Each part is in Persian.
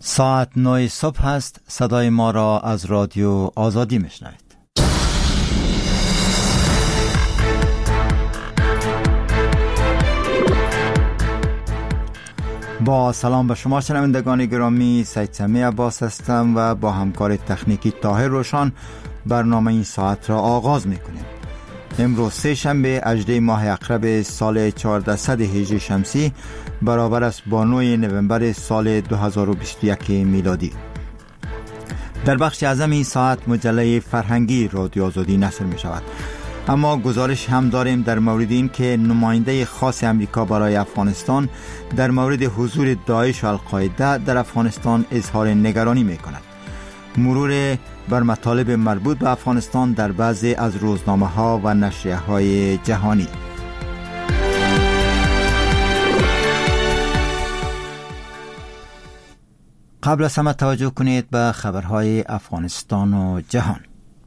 ساعت 9 صبح است. صدای ما را از رادیو آزادی میشنوید. با سلام به شما شنوندگان گرامی، سید سمی عباس هستم و با همکار تکنیکی طاهر روشان برنامه این ساعت را آغاز میکنیم. امروز سه شنبه 18 ماه اقرب سال 1400 هجری شمسی برابر است با 9 نوامبر سال 2021 میلادی. در بخش اعظم این ساعت مجله فرهنگی رادیو آزادی نشر می شود. اما گزارش هم داریم در مورد این که نماینده خاص امریکا برای افغانستان در مورد حضور داعش و القاعده در افغانستان اظهار نگرانی می کند. مرور بر مطالب مربوط به افغانستان در بعضی از روزنامه ها و نشریه های جهانی. قبل از همه توجه کنید به خبرهای افغانستان و جهان.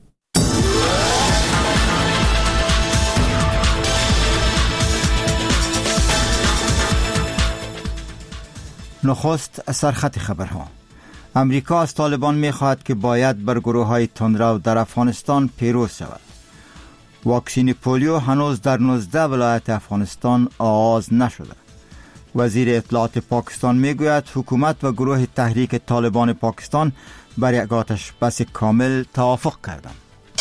نخست سرخط خبرها. امریکا از طالبان می‌خواهد که باید بر گروه‌های تندرو در افغانستان پیروز شود. واکسین پولیو هنوز در 19 ولایت افغانستان آغاز نشده. وزیر اطلاعات پاکستان میگوید حکومت و گروه تحریک طالبان پاکستان بر یک آتش بس کامل توافق کردند.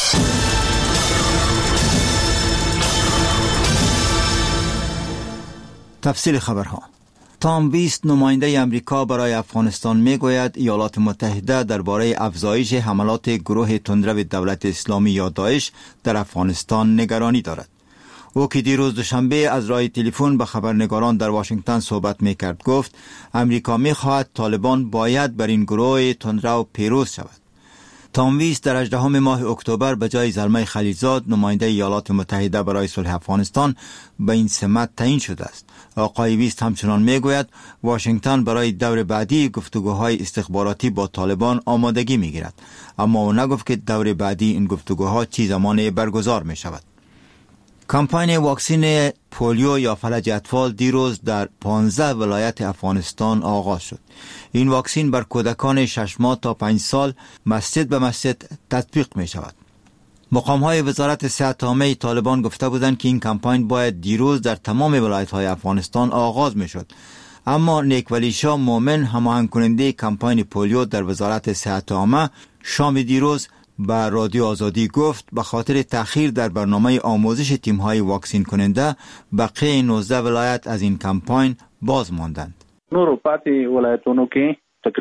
تفصیل خبرها. تام ویست نماینده امریکا برای افغانستان میگوید ایالات متحده درباره افزایش حملات گروه تندرو دولت اسلامی یا داعش در افغانستان نگرانی دارد. او که دیروز دوشنبه از راه تلفن به خبرنگاران در واشنگتن صحبت میکرد گفت امریکا میخواهد طالبان باید بر این گروه تندرو پیروز شود. تام ویست در 18 ماه اکتبر به جای زلمه خلیلزاد نماینده ایالات متحده برای صلح افغانستان به این سمت تعیین شده است. آقای ویست همچنان میگوید واشنگتن برای دور بعدی گفتگوهای استخباراتی با طالبان آمادگی میگیرد، اما او نگفت که دور بعدی این گفتگوها چه زمانی برگزار می شود. کمپاین واکسین پولیو یا فلج اطفال دیروز در 15 ولایت افغانستان آغاز شد. این واکسین بر کودکان 6 ماه تا 5 سال مسجد به مسجد تطبیق می شود. مقام‌های وزارت صحت عامه طالبان گفته بودند که این کمپاین باید دیروز در تمام ولایت‌های افغانستان آغاز می‌شد، اما نیک ولی شاه مومن هماهنگ کننده کمپاین پولیو در وزارت صحت عامه شام دیروز به رادیو آزادی گفت به خاطر تأخیر در برنامه آموزش تیم‌های واکسین کننده بقیه 19 ولایت از این کمپاین باز ماندند. نورو پاتی ولایتونو که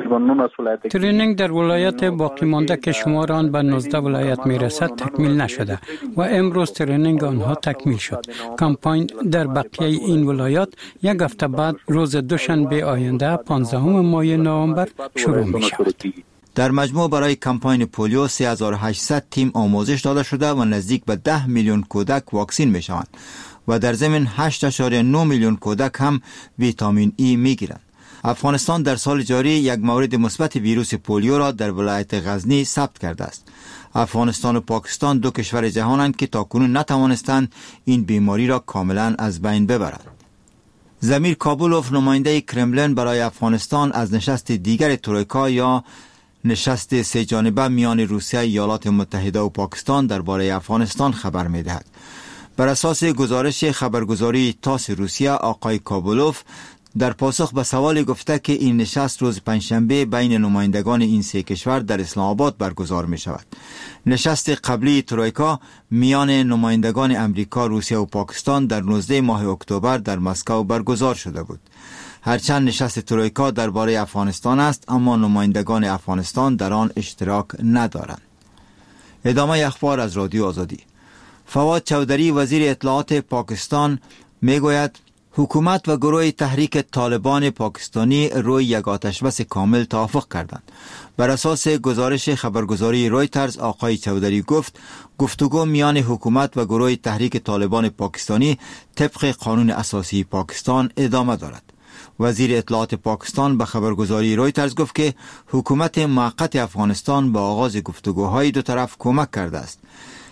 ترینینگ در ولایت باقی مانده که شمار آن به 19 ولایت میرسد تکمیل نشده و امروز ترینینگ آنها تکمیل شد. کمپاین در بقیه این ولایات یک هفته بعد روز دوشنبه آینده 15 ماه نوامبر شروع می شود. در مجموع برای کمپاین پولیو 3800 تیم آموزش داده شده و نزدیک به 10 میلیون کودک واکسین می شوند و در ضمن 8.9 میلیون کودک هم ویتامین ای می گیرند. افغانستان در سال جاری یک مورد مثبت ویروس پولیو را در ولایت غزنی ثبت کرده است. افغانستان و پاکستان دو کشور جهانند که تاکنون نتوانستند این بیماری را کاملا از بین ببرند. زمیر کابولوف نماینده کرملین برای افغانستان از نشست دیگر ترویکا یا نشست سه جانبه میان روسیه، ایالات متحده و پاکستان درباره افغانستان خبر می‌دهد. بر اساس گزارش خبرگزاری تاس روسیه، آقای کابولوف در پاسخ به سوال گفته که این نشست روز پنجشنبه بین نمایندگان این سه کشور در اسلام آباد برگزار می شود. نشست قبلی ترویکا میان نمایندگان امریکا، روسیه و پاکستان در 19 ماه اکتبر در مسکو برگزار شده بود. هرچند نشست ترویکا درباره افغانستان است، اما نمایندگان افغانستان در آن اشتراک ندارند. ادامه اخبار از رادیو آزادی. فواد چودری وزیر اطلاعات پاکستان میگوید حکومت و گروه تحریک طالبان پاکستانی روی یک آتشبس کامل توافق کردند. بر اساس گزارش خبرگزاری رویترز، آقای چودری گفت گفتگو میان حکومت و گروه تحریک طالبان پاکستانی طبق قانون اساسی پاکستان ادامه دارد. وزیر اطلاعات پاکستان به خبرگزاری رویترز گفت که حکومت موقت افغانستان با آغاز گفتگوهای دو طرف کمک کرده است.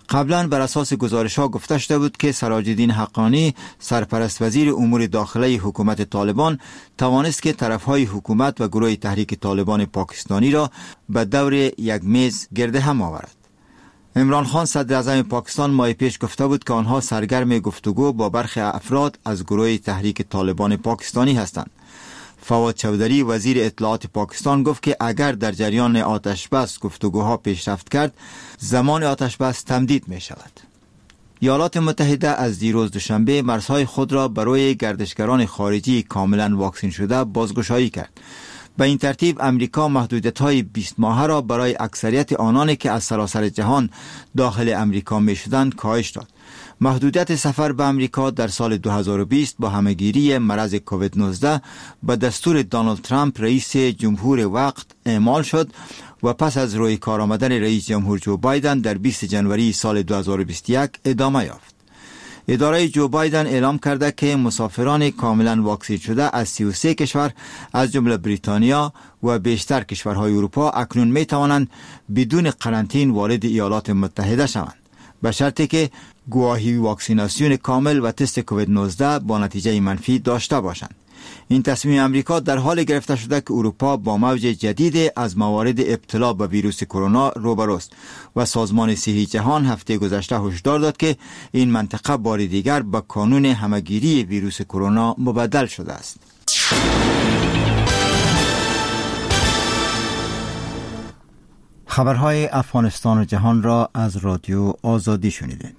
قبلا بر اساس گزارش‌ها گفته شده بود که سراج الدین حقانی سرپرست وزیر امور داخلی حکومت طالبان توانست که طرفهای حکومت و گروه تحریک طالبان پاکستانی را به دور یک میز گرد هم آورد. عمران خان صدر اعظم پاکستان ماه پیش گفته بود که آنها سرگرم گفتگو با برخی افراد از گروه تحریک طالبان پاکستانی هستند. فواد چودری وزیر اطلاعات پاکستان گفت که اگر در جریان آتش بس گفتگوها پیشرفت کرد، زمان آتش بس تمدید می شود. ایالات متحده از دیروز دوشنبه مرزهای خود را برای گردشگران خارجی کاملا واکسین شده بازگشایی کرد. به این ترتیب امریکا محدودیت‌های 20 ماهه را برای اکثریت آنانی که از سراسر جهان داخل امریکا می‌شدند کاهش داد. محدودیت سفر به امریکا در سال 2020 با همه‌گیری مرض کووید 19 به دستور دونالد ترامپ رئیس جمهور وقت اعمال شد و پس از روی کار آمدن رئیس جمهور جو بایدن در 20 جنوری سال 2021 ادامه یافت. اداره جو بایدن اعلام کرده که مسافران کاملا واکسین شده از 33 کشور از جمله بریتانیا و بیشتر کشورهای اروپا اکنون می توانند بدون قرنطین وارد ایالات متحده شوند، به شرطی که گواهی واکسیناسیون کامل و تست کووید 19 با نتیجه منفی داشته باشند. این تصمیم امریکا در حال گرفته شده که اروپا با موج جدید از موارد ابتلا به ویروس کرونا روبروست و سازمان صحی جهان هفته گذشته هشدار داد که این منطقه بار دیگر به کانون همه‌گیری ویروس کرونا مبدل شده است. خبرهای افغانستان و جهان را از رادیو آزادی شنیدید.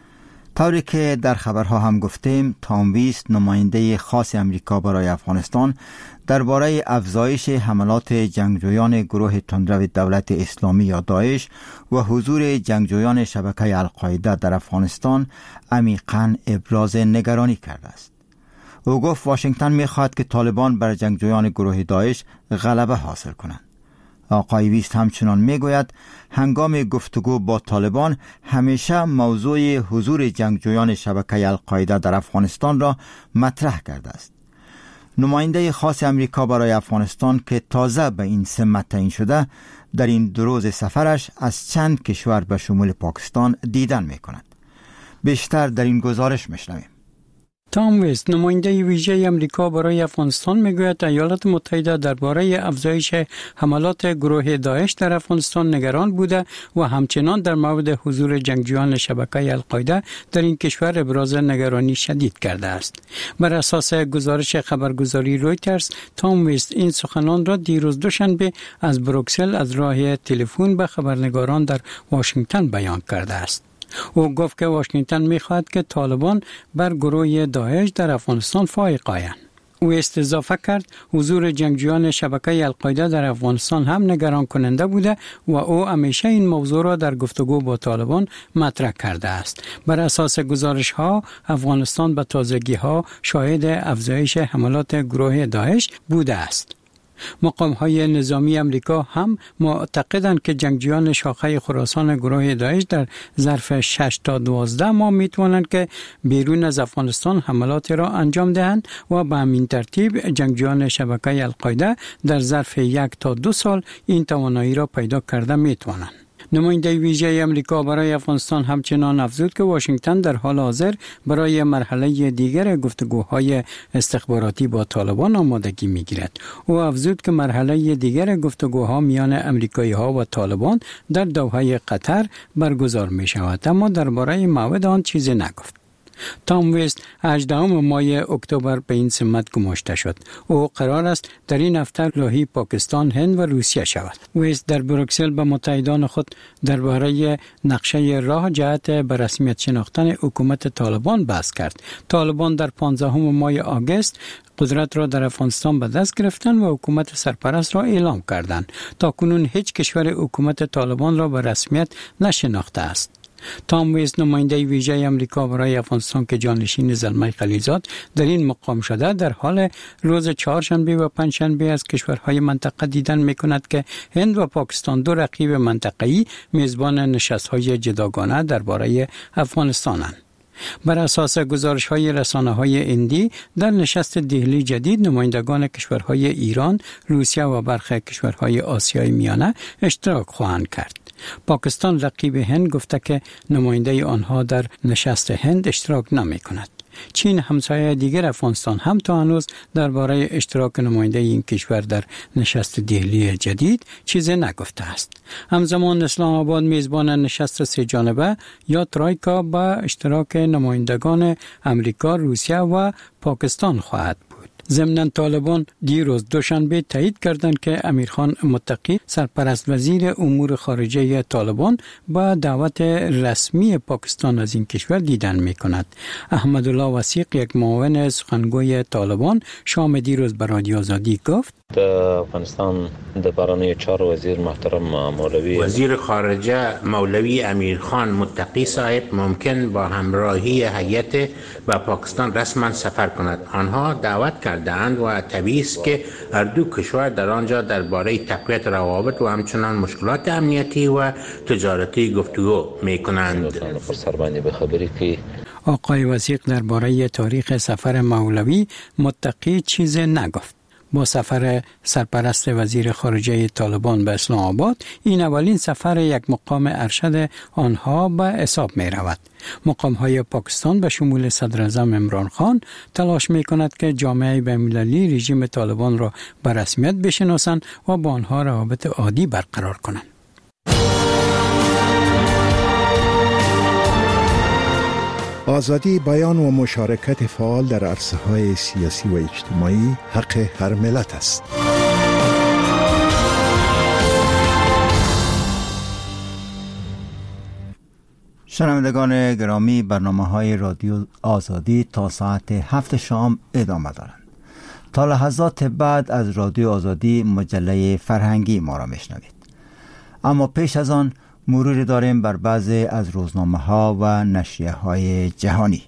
طوری که در خبرها هم گفتیم، تام ویست نماینده خاص امریکا برای افغانستان درباره افزایش حملات جنگجویان گروه تندرو دولت اسلامی یا داعش و حضور جنگجویان شبکه القاعده در افغانستان عمیقاً ابراز نگرانی کرده است. او گفت واشنگتن می‌خواهد که طالبان بر جنگجویان گروه داعش غلبه حاصل کنند. آقای ویست همچنان میگوید هنگام گفتگو با طالبان همیشه موضوع حضور جنگجویان شبکه القاعده در افغانستان را مطرح کرده است. نماینده خاص امریکا برای افغانستان که تازه به این سمت تعیین شده، در این 2 روز سفرش از چند کشور به شمول پاکستان دیدن میکند. بیشتر در این گزارش میشنویم. تام ویست نماینده ویژه امریکا برای افغانستان میگوید ایالات متحده درباره افزایش حملات گروه داعش در افغانستان نگران بوده و همچنان در مورد حضور جنگجویان شبکه القاعده در این کشور ابراز نگرانی شدید کرده است. بر اساس گزارش خبرگزاری رویترز، تام ویست این سخنان را دیروز دوشنبه از بروکسل از راه تلفن به خبرنگاران در واشنگتن بیان کرده است. او گفت که واشنگتن می‌خواهد که طالبان بر گروه داعش در افغانستان فائق آیند. او اضافه کرد حضور جنگجویان شبکه القاعده در افغانستان هم نگران کننده بوده و او همیشه این موضوع را در گفتگو با طالبان مطرح کرده است. بر اساس گزارش‌ها افغانستان به تازگی‌ها شاهد افزایش حملات گروه داعش بوده است. مقام‌های نظامی امریکا هم معتقدند که جنگجویان شاخه خراسان گروه داعش در ظرف 6 تا 12 ماه می‌توانند که بیرون از افغانستان حملات را انجام دهند و به همین ترتیب جنگجویان شبکه القاعده در ظرف 1 تا 2 سال این توانایی را پیدا کرده می‌توانند. نماینده ویژه امریکا برای افغانستان همچنان افزود که واشنگتن در حال حاضر برای مرحله دیگر گفتگوهای استخباراتی با طالبان آمادگی می‌گیرد. او افزود که مرحله دیگر گفتگوها میان امریکایی‌ها و طالبان در دوحه قطر برگزار می‌شود، اما درباره موعد آن چیزی نگفت. تام ویست 18 ماه اکتبر به این سمت گماشته شد. او قرار است در این هفته راهی پاکستان، هند و روسیه شود. ویست در بروکسل به متحدان خود درباره نقشه راه جهت به رسمیت شناختن حکومت طالبان بحث کرد. طالبان در 15 ماه آگوست قدرت را در افغانستان به دست گرفتند و حکومت سرپرست را اعلام کردند. تاکنون هیچ کشور حکومت طالبان را به رسمیت نشناخته است. تام ویست نماینده ویژه امریکا برای افغانستان که جانشین زلمه خلیلزاد در این مقام شده، در حال روز چهارشنبه و پنجشنبه از کشورهای منطقه دیدن می‌کند که هند و پاکستان 2 رقیب منطقه‌ای میزبان نشست‌های جداگانه درباره افغانستانند. بر اساس گزارش‌های رسانه‌های هندی، در نشست دهلی جدید نمایندگان کشورهای ایران، روسیه و برخی کشورهای آسیای میانه اشتراک خواهند کرد. پاکستان رقیب هند گفته که نماینده آنها در نشست هند اشتراک نمی کند. چین همسایه دیگر افغانستان هم تا هنوز درباره اشتراک نماینده این کشور در نشست دهلی جدید چیزی نگفته است. همزمان اسلام آباد میزبان نشست سه جانبه یا ترایکا با اشتراک نمایندگان امریکا، روسیه و پاکستان خواهد بود. ضمن طالبان دیروز دوشنبه تایید کردند که امیرخان متقی سرپرست وزیر امور خارجه طالبان با دعوت رسمی پاکستان از این کشور دیدن می کند. احمدالله وثیق، یک معاون سخنگوی طالبان، شام دیروز به رادیو آزادی گفت د افغانستان د بهرنیو چارو وزیر محترم مولوی وزیر خارجه مولوی امیرخان متقی صاحب ممکن با همراهی هیئت به پاکستان رسما سفر کند. آنها دعوت کردند و طبیعی است که هر دو کشور در آنجا درباره تقویت روابط و همچنان مشکلات امنیتی و تجارتی گفتگو می‌کنند. آقای وثیق درباره تاریخ سفر مولوی متقی چیزی نگفت. با سفر سرپرست وزیر خارجه طالبان به اسلام آباد، این اولین سفر یک مقام ارشد آنها به حساب می رود. مقام های پاکستان به شمول صدر اعظم عمران خان تلاش می کند که جامعه بین‌المللی رژیم طالبان را به رسمیت بشناسند و با آنها روابط عادی برقرار کنند. آزادی بیان و مشارکت فعال در عرصه‌های سیاسی و اجتماعی حق هر ملت است. شنوندگان گرامی، برنامه‌های رادیو آزادی تا ساعت 7 شام ادامه دارند. تا لحظات بعد از رادیو آزادی مجله فرهنگی ما را میشنوید. اما پیش از آن مروری داریم بر بعضی از روزنامه‌ها و نشریه‌های جهانی.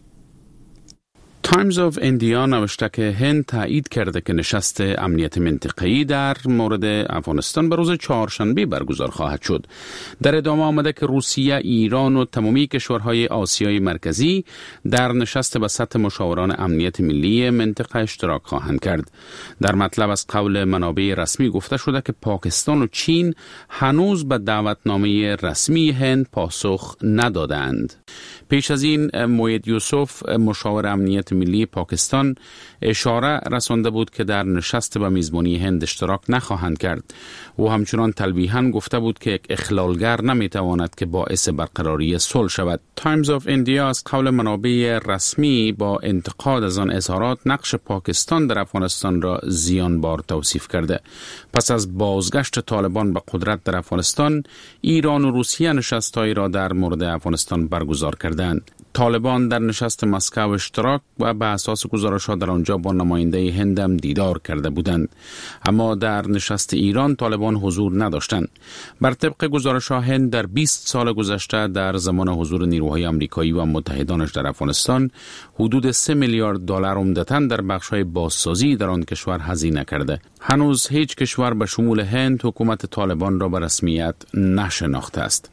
تایمز آف ایندیا نوشته که هند تایید کرده که نشست امنیت منطقه‌ای در مورد افغانستان به روز چهارشنبه برگزار خواهد شد. در ادامه آمده که روسیه، ایران و تمامی کشورهای آسیای مرکزی در نشست به سطح مشاوران امنیت ملی منطقه اشتراک خواهند کرد. در مطلب از قول منابع رسمی گفته شده که پاکستان و چین هنوز به دعوتنامه رسمی هند پاسخ ندادند. پیش از این موید یوسف، مشاور امنیت ملی پاکستان، اشاره رسانده بود که در نشست به میزبانی هند اشتراک نخواهند کرد. او همچنان تلویحاً گفته بود که یک اخلالگر نمیتواند که باعث برقراری صلح شود. تایمز آف ایندیا از قول منابع رسمی با انتقاد از آن اظهارات نقش پاکستان در افغانستان را زیانبار توصیف کرده. پس از بازگشت طالبان به قدرت در افغانستان، ایران و روسیه نشست‌هایی را در مورد افغانستان برگزار کردند. طالبان در نشست مسکو اشتراک و به اساس گزارش‌ها در آنجا با نماینده هند هم دیدار کرده بودند. اما در نشست ایران طالبان حضور نداشتند. بر طبق گزارش‌ها هند در 20 سال گذشته در زمان حضور نیروهای آمریکایی و متحدانش در افغانستان حدود 3 میلیارد دلار عمدتاً در بخش‌های بازسازی در آن کشور هزینه کرده. هنوز هیچ کشور به شمول هند حکومت طالبان را به رسمیت نشناخته است.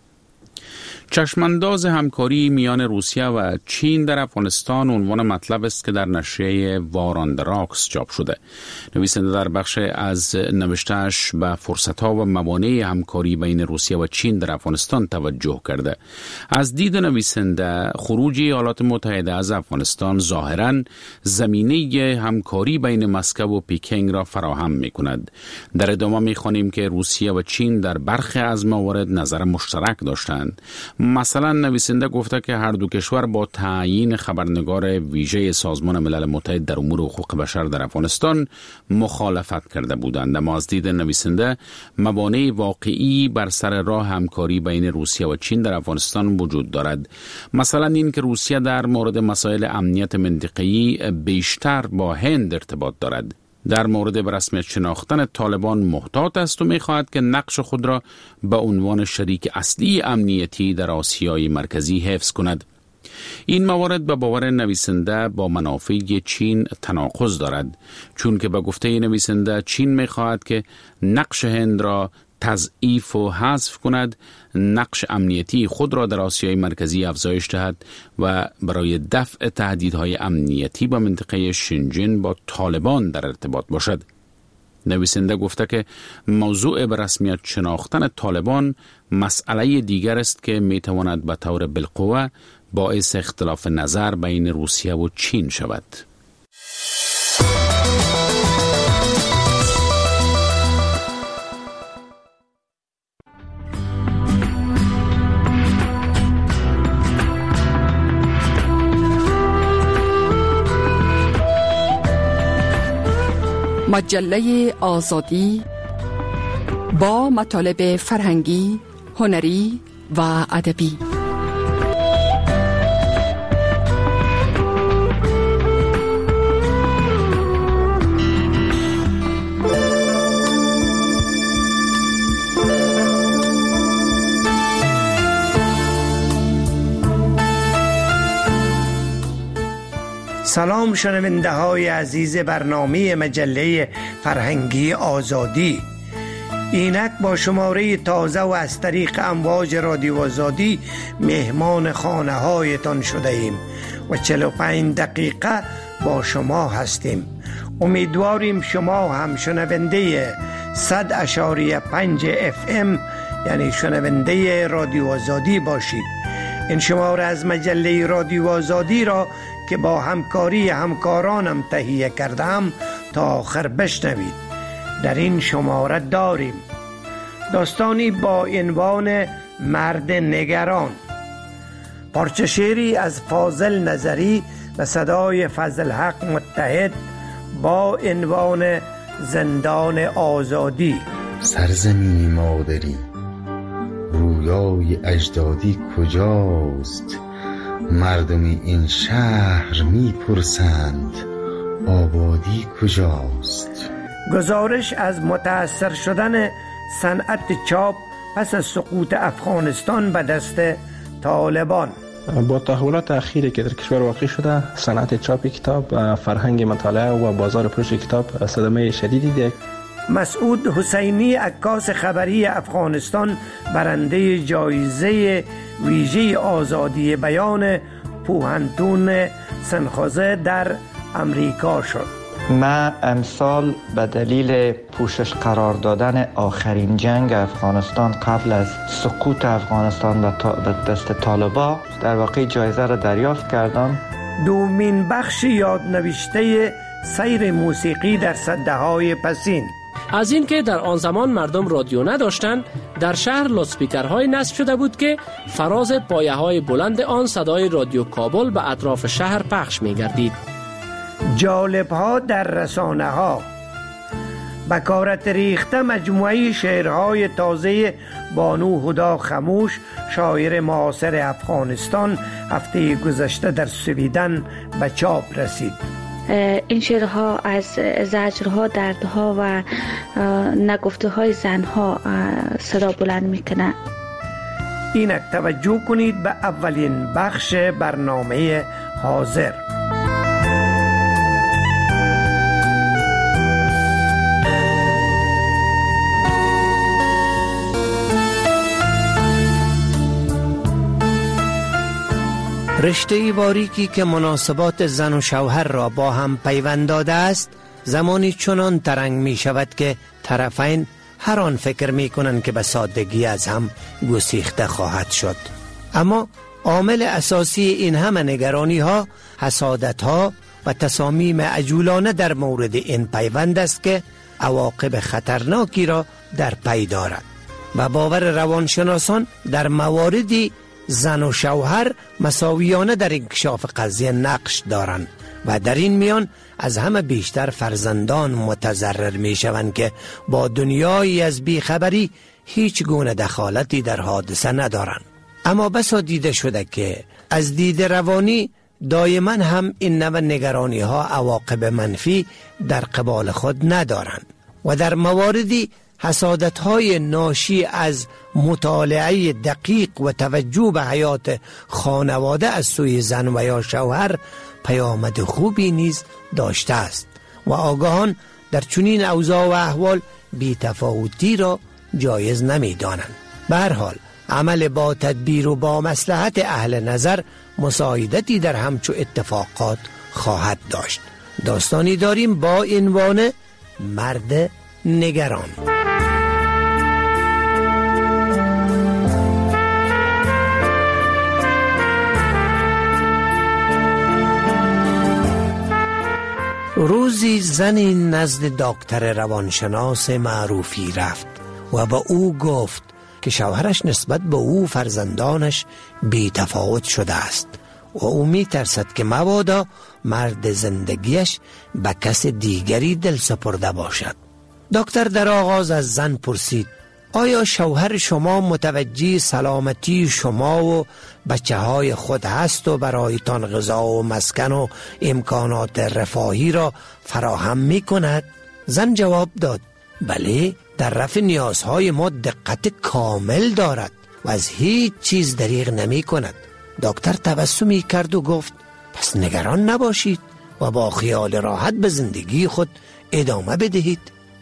چشمانداز همکاری میان روسیه و چین در افغانستان عنوان مطلب است که در نشریه وار آن دی راکس چاپ شده. نویسنده در بخش از نوشته‌اش به فرصت‌ها و موانع همکاری بین روسیه و چین در افغانستان توجه کرده. از دید نویسنده، خروج ایالات متحده از افغانستان ظاهراً زمینه همکاری بین مسکو و پکینگ را فراهم می‌کند. در ادامه می‌خوانیم که روسیه و چین در برخی از موارد نظر مشترک داشتند. مثلا نویسنده گفته که هر دو کشور با تعیین خبرنگار ویژه سازمان ملل متحد در امور حقوق بشر در افغانستان مخالفت کرده بودند. اما از دید نویسنده موانع واقعی بر سر راه همکاری بین روسیه و چین در افغانستان وجود دارد. مثلا این که روسیه در مورد مسائل امنیت منطقه‌ای بیشتر با هند ارتباط دارد. در مورد به رسمیت شناختن طالبان محتاط است و می‌خواهد که نقش خود را به عنوان شریک اصلی امنیتی در آسیای مرکزی حفظ کند. این موارد به باور نویسنده با منافع چین تناقض دارد، چون که به گفته نویسنده چین می‌خواهد که نقش هند را تضعیف و حذف کند، نقش امنیتی خود را در آسیای مرکزی افزایش دهد و برای دفع تهدیدهای امنیتی با منطقه شینجین با طالبان در ارتباط باشد. نویسنده گفته که موضوع به رسمیت شناختن طالبان مسئله دیگر است که می تواند به طور بالقوه باعث اختلاف نظر بین روسیه و چین شود. مجله آزادی با مطالب فرهنگی، هنری و ادبی. سلام شنونده های عزیز برنامه مجله فرهنگی آزادی. اینک با شماره تازه و از طریق امواج رادیو آزادی مهمان خانه هایتان شده ایم و 45 دقیقه با شما هستیم. امیدواریم شما هم شنونده 100.5 FM یعنی شنونده رادیو آزادی باشید. این شماره از مجله رادیو آزادی را که با همکاری همکارانم تهیه کردم تا آخر بشنوید. در این شماره داریم داستانی با عنوان مرد نگران، پارچه شعری از فاضل نظری و صدای فضل حق متحد با عنوان زندان آزادی. سرزمینی مادری، رویای اجدادی کجاست؟ مردمی این شهر میپرسند آبادی کجاست؟ گزارش از متاثر شدن صنعت چاپ پس از سقوط افغانستان به دست طالبان. با تحولات اخیری که در کشور واقع شده، صنعت چاپ کتاب، فرهنگ مطالعه و بازار فروش کتاب صدمه شدیدی دید. مسعود حسینی، عکاس خبری افغانستان، برنده جایزه ویژه آزادی بیان پوهنتون سنخوزه در امریکا شد. من امسال به دلیل پوشش قرار دادن آخرین جنگ افغانستان قبل از سقوط افغانستان به دست طالبان در واقع جایزه را دریافت کردم. دومین بخش یادنوشته سیر موسیقی در سده‌های پسین. از این که در آن زمان مردم رادیو نداشتند، در شهر لاسپیکرهای نصب شده بود که فراز پایه‌های بلند آن صدای رادیو کابل به اطراف شهر پخش می‌گردید. جالب‌ها در رسانه‌ها. بکارت ریخته مجموعه شعرهای تازه بانو هدا خموش، شاعر معاصر افغانستان، هفته گذشته در سویدن به چاپ رسید. این شعرها از زجرها، دردها و نگفته‌های زنها صدا بلند میکنه. اینک توجه کنید به اولین بخش برنامه حاضر. رشته باریکی که مناسبات زن و شوهر را با هم پیوند داده است، زمانی چنان ترنگ می شود که طرفین هر آن فکر می کنند که به سادگی از هم گسیخته خواهد شد. اما عامل اساسی این همه نگرانی ها، حسادت ها و تصامیم عجولانه در مورد این پیوند است که عواقب خطرناکی را در پی دارد. و باور روانشناسان در مواردی زن و شوهر مساویانه در انکشاف قضیه نقش دارند و در این میان از همه بیشتر فرزندان متضرر می شوند که با دنیایی از بیخبری هیچ گونه دخالتی در حادثه ندارند. اما بسا دیده شده که از دید روانی دائما هم این نوع نگرانی ها عواقب منفی در قبال خود ندارند و در مواردی حسادت‌های ناشی از مطالعه دقیق و توجه به حیات خانواده از سوی زن و یا شوهر پیامد خوبی نیز داشته است و آگاهان در چنین اوضاع و احوال بی‌تفاوتی را جایز نمی‌دانند. به هر حال عمل با تدبیر و با مصلحت اهل نظر مساعدتی در همچو اتفاقات خواهد داشت. داستانی داریم با عنوان مرد نگران. روزی زنی نزد دکتر روانشناس معروفی رفت و با او گفت که شوهرش نسبت به او فرزندانش بی تفاوت شده است و او می ترسد که مبادا مرد زندگیش به کس دیگری دل سپرده باشد. دکتر در آغاز از زن پرسید آیا شوهر شما متوجه سلامتی شما و بچه های خود هست و برایتان غذا و مسکن و امکانات رفاهی را فراهم می کند؟ زن جواب داد بله، در رفع نیازهای ما دقت کامل دارد و از هیچ چیز دریغ نمی کند. دکتر تبسمی کرد و گفت پس نگران نباشید و با خیال راحت به زندگی خود ادامه بدهید.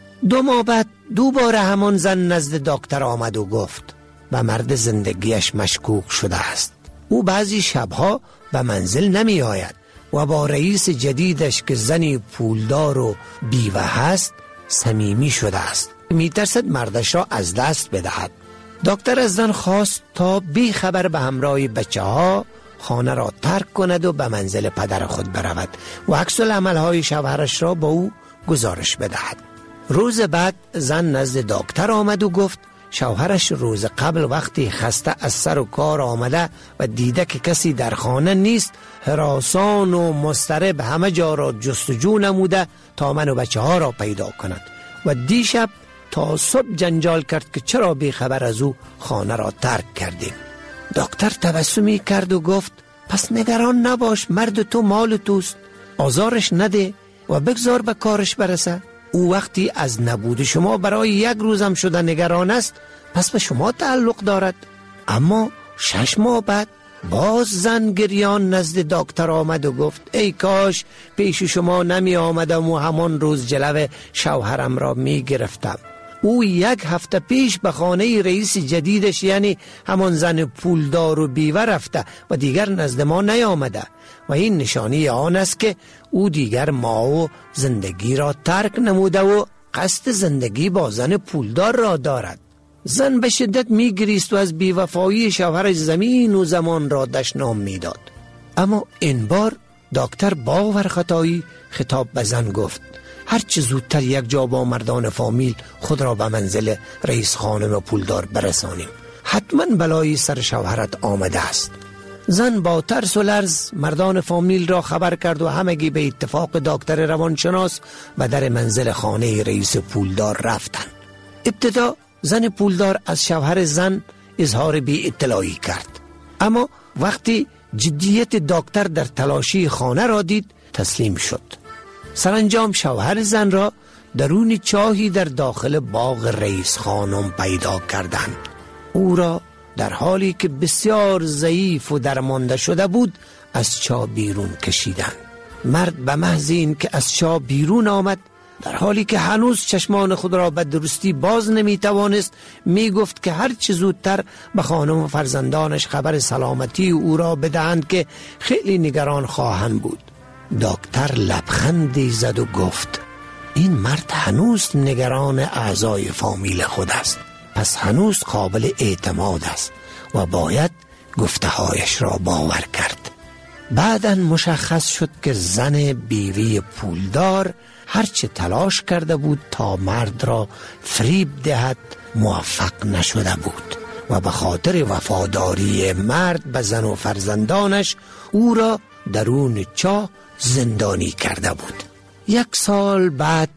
2 ماه بعد دوباره همان زن نزد دکتر آمد و گفت به مرد زندگیش مشکوک شده است. او بعضی شبها به منزل نمی آید و با رئیس جدیدش که زنی پولدار و بیوه هست صمیمی شده است. می ترسد مردش را از دست بدهد. دکتر از زن خواست تا بی خبر به همراه بچه ها خانه را ترک کند و به منزل پدر خود برود و عکس العملهای شوهرش را با او گزارش بدهد. روز بعد زن نزد دکتر آمد و گفت شوهرش روز قبل وقتی خسته از سر و کار آمده و دیده که کسی در خانه نیست هراسان و مضطرب همه جا را جستجو نموده تا من و بچه ها را پیدا کند و دیشب تا صبح جنجال کرد که چرا بی خبر از او خانه را ترک کردیم. دکتر تبسمی کرد و گفت پس نگران نباش، مرد تو مال توست، آزارش نده و بگذار به کارش برسه. او وقتی از نبود شما برای 1 روزم شده نگران است پس به شما تعلق دارد. اما 6 ماه بعد باز زن گریان نزد دکتر آمد و گفت ای کاش پیش شما نمی آمدم و همان روز جلو شوهرم را می گرفتم. او 1 هفته پیش به خانه رئیس جدیدش یعنی همان زن پولدار و بیوه رفته و دیگر نزد ما نیامده و این نشانی آن است که او دیگر ما و زندگی را ترک نموده و قصد زندگی با زن پولدار را دارد. زن به شدت می گریست و از بیوفایی شوهرش زمین و زمان را دشنام می داد. اما این بار دکتر باورخطایی خطاب به زن گفت هر چه زودتر یک جا با مردان فامیل خود را به منزل رئیس خانم پولدار برسانیم. حتما بلایی سر شوهرت آمده است. زن با ترس و لرز مردان فامیل را خبر کرد و همگی به اتفاق دکتر روانشناس به در منزل خانه رئیس پولدار رفتند. ابتدا زن پولدار از شوهر زن اظهار بی اطلاعی کرد، اما وقتی جدیت دکتر در تلاشی خانه را دید تسلیم شد. سرانجام شوهر زن را درون چاهی در داخل باغ رئیس خانم پیدا کردند. او را در حالی که بسیار ضعیف و درمانده شده بود از چاه بیرون کشیدند. مرد به محض این که از چاه بیرون آمد در حالی که هنوز چشمان خود را به درستی باز نمی توانست می گفت که هر چه زودتر به خانم و فرزندانش خبر سلامتی او را بدهند که خیلی نگران خواهند بود. دکتر لبخندی زد و گفت این مرد هنوز نگران اعضای فامیل خود است، پس هنوز قابل اعتماد است و باید گفته‌هایش را باور کرد. بعداً مشخص شد که زن بیوی پولدار هرچه تلاش کرده بود تا مرد را فریب دهد موفق نشده بود و به خاطر وفاداری مرد به زن و فرزندانش او را درون چاه زندانی کرده بود. 1 سال بعد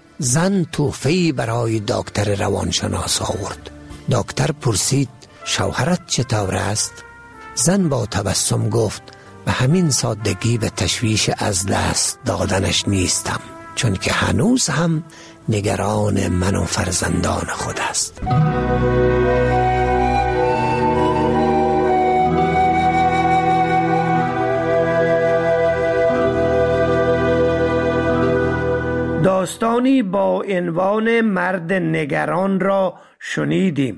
زن توفه‌ای برای دکتر روانشناس آورد. دکتر پرسید شوهرت چطور است؟ زن با تبسم گفت به همین سادگی به تشویش از دست دادنش نیستم، چون که هنوز هم نگران من و فرزندان خود است. داستانی با عنوان مرد نگران را شنیدیم.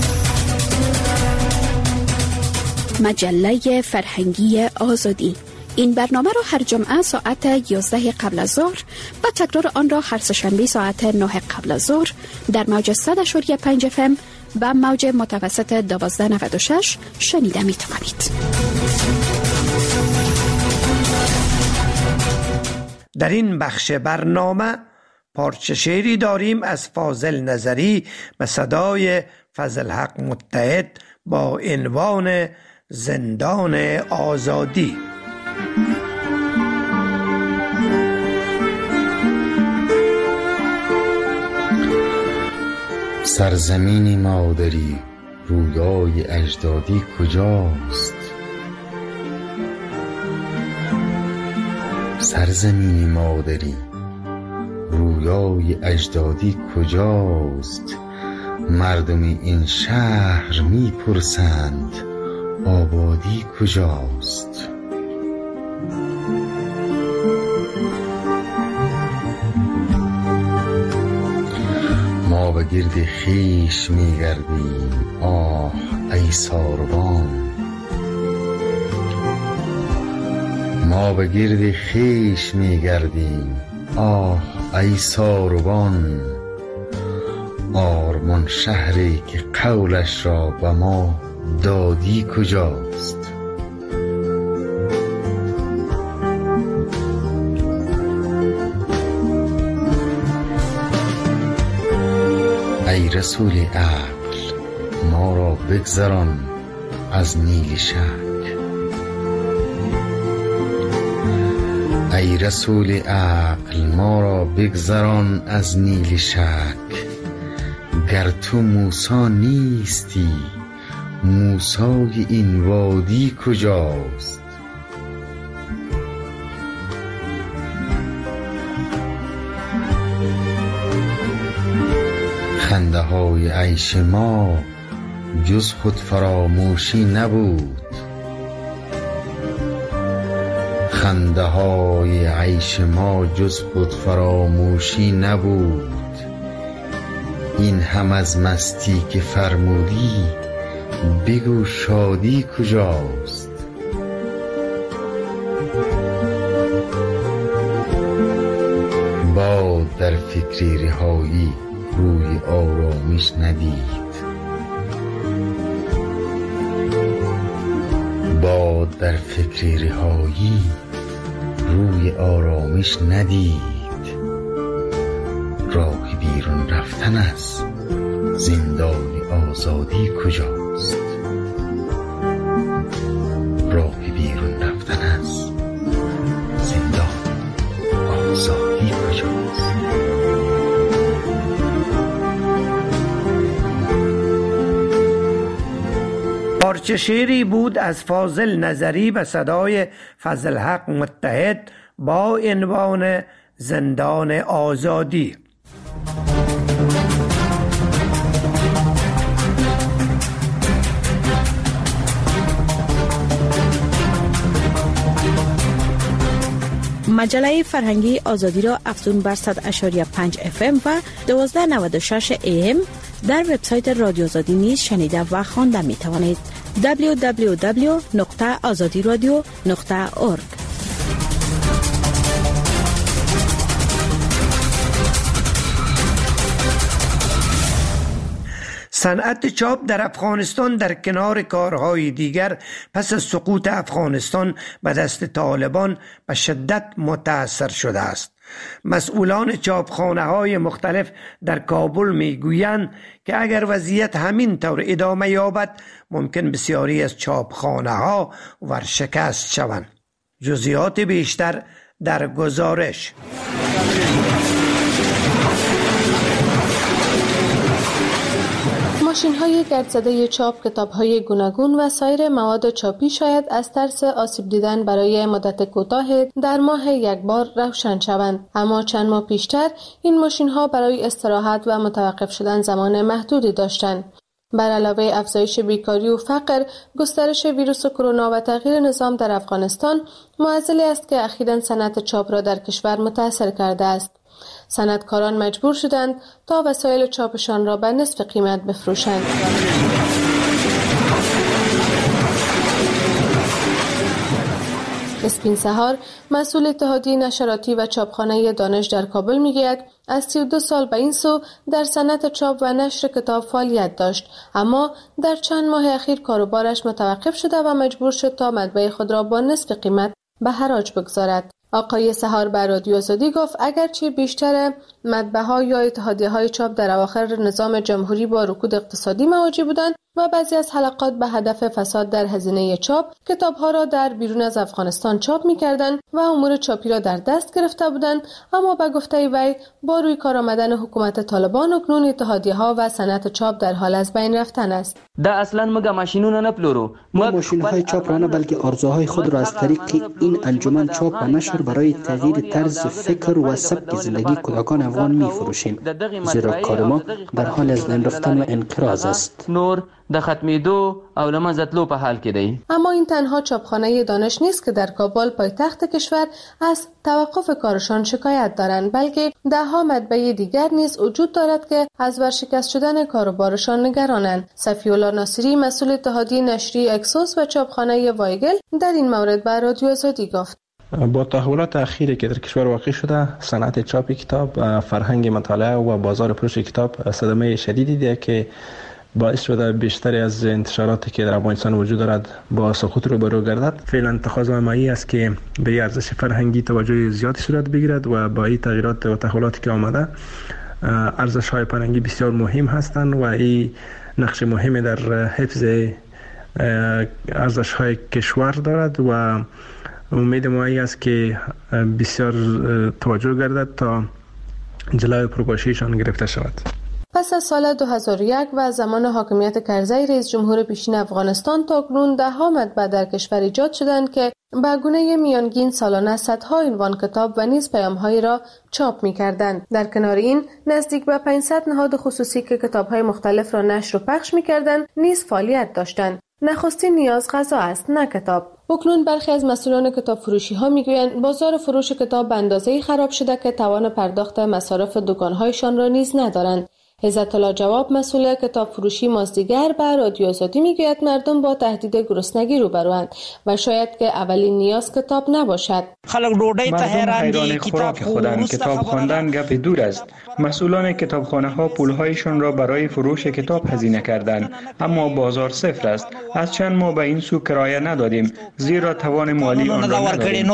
مجله فرهنگی آزادی، این برنامه را هر جمعه ساعت 11 قبل از ظهر و تکرار آن را هر سه‌شنبه ساعت 9 قبل از ظهر در موج 100.5 FM و موج متوسط 1296 شنیده می توانید. در این بخش برنامه پارچه شعری داریم از فاضل نظری به صدای فضلحق متحد با عنوان زندان آزادی. سرزمین مادری رویای اجدادی کجاست؟ سرزمین مادری رویای اجدادی کجاست؟ مردم این شهر میپرسند آبادی کجاست؟ ما به گرد خویش میگردیم آه ای ساربان. ما به گرد خویش میگردیم آه ای ساربان. آرمان شهری که قولش را به ما دادی کجاست؟ ای رسول عقل ما را بگذران از نیل شک. ای رسول عقل ما را بگذران از نیل شک. گر تو موسی نیستی موسی این وادی کجاست؟ خنده های عیش ما جز خود فراموشی نبود. خنده های عیش ما جز خود فراموشی نبود. این هم از مستی که فرمودی بگو شادی کجاست؟ باد در فکر رهایی روی آرامش ندید. باد در فکر رهایی روی آرامش ندید. راه بیرون رفتن از زندان آزادی کجاست؟ راه بیرون رفتن از زندان آزادی کجاست؟ پارچه شعری بود از فاضل نظری به صدای فضلحق متحد با عنوان زندان آزادی. مجله فرهنگی آزادی را افزون بر 100.5 FM و 1296 AM در وبسایت رادیو آزادی نیز شنیده و خوانده می توانید. www.azadiradio.org. صنعت چاپ در افغانستان در کنار کارهای دیگر پس از سقوط افغانستان به دست طالبان به شدت متاثر شده است. مسئولان چاپخانه‌های مختلف در کابل میگویند که اگر وضعیت همین طور ادامه یابد ممکن بسیاری از چاپخانه‌ها ورشکست شوند. جزئیات بیشتر در گزارش. ماشین‌های گردزده چاپ کتاب‌های گوناگون و سایر مواد چاپی شاید از ترس آسیب دیدن برای مدت کوتاه در ماه یک بار روشن شوند، اما چند ماه پیشتر این ماشین‌ها برای استراحت و متوقف شدن زمان محدودی داشتند. بر علاوه افزایش بیکاری و فقر، گسترش ویروس کرونا و تغییر نظام در افغانستان معضلی است که اخیراً صنعت چاپ را در کشور متاثر کرده است. صنعتکاران مجبور شدند تا وسایل چاپشان را به نصف قیمت بفروشند. اسپین سهار مسئول اتحادیه نشراتی و چاپخانه دانش در کابل میگوید از 32 سال به این سو در صنعت چاپ و نشر کتاب فعالیت داشت، اما در چند ماه اخیر کاروبارش متوقف شده و مجبور شد تا مطبع خود را با نصف قیمت به حراج بگذارد. آقای سهار بر رادیو آزادی گفت اگرچه بیشتر مطبع‌ها یا اتحادیه‌های چاپ در اواخر نظام جمهوری با رکود اقتصادی مواجه بودند و بعضی از حلقات به هدف فساد در هزینه چاپ کتاب‌ها را در بیرون از افغانستان چاپ می‌کردند و امور چاپی را در دست گرفته بودند، اما به گفته وی با روی کار آمدن حکومت طالبان اکنون اتحادیه‌ها و صنعت چاپ در حال از بین رفتن است. دا اصلا مگه ماشینونه نه پلورو، ما ماشین‌های چاپ را نه بلکه آرزوهای خود را از طریق این انجمن چاپ و نشر برای تغییر طرز فکر و سبک زندگی کودکان افغان می‌فروشیم، زیرا کار ما در حال از بین رفتن و انقراض است. نور د ختمیدو او له منځه تلو په حال کې دی. اما این تنها چاپخانه دانش نیست که در کابل پایتخت کشور از توقف کارشان شکایت دارند، بلکه ده‌ها مطبع دیگر نیز وجود دارد که از ورشکست شدن کاروبارشان نگرانند. صفی‌الله ناصری مسئول اتحادیه نشری اکسوس و چاپخانه وایگل در این مورد به رادیو آزادی گفت با تحولات اخیری که در کشور واقع شده، صنعت چاپ کتاب، فرهنگ مطالعه و بازار فروش کتاب صدمه شدیدی دیده که باعث شده بیشتری از انتشاراتی که در افغانستان وجود دارد با سقوط روبرو گردد. فعلا اتخاذ مایی است که به ارزش فرهنگی توجه زیادی صورت بگیرد و با این تغییرات و تحولاتی که آمده ارزش‌های فرهنگی بسیار مهم هستند و این نقش مهمی در حفظ ارزش‌های کشور دارد و امید ما است که بسیار توجه گردد تا جلوی فروپاشیشان گرفته شود. پس از سال 2001 و زمان حاکمیت کرزی رئیس جمهور پیشین افغانستان تا کنون ده‌ها مطبع در کشور ایجاد شدند که به گونه میانگین سالانه صدها عنوان کتاب و نیز پیام‌هایی را چاپ می‌کردند. در کنار این نزدیک به 500 نهاد خصوصی که کتاب‌های مختلف را نشر و پخش می‌کردند نیز فعالیت داشتند. نخستین نیاز غذا است، نه کتاب. اکنون برخی از مسئولان کتاب فروشی ها میگویند بازار فروش کتاب به اندازه‌ای خراب شده که توان پرداخت مصارف دکان‌هایشان را نیز ندارند. عزت الله جواب مسئول کتاب فروشی مازدیگر به رادیو آزادی میگوید مردم با تهدید گرسنگی روبروند و شاید که اولین نیاز کتاب نباشد. مردم حیران خوراک خودند. کتاب خواندن گپ دور است. مسئولان کتابخانه‌ها پول‌هایشان را برای فروش کتاب هزینه کردند، اما بازار صفر است. از چند ماه به این سو کرایه ندادیم زیرا توان مالی آن را نداریم.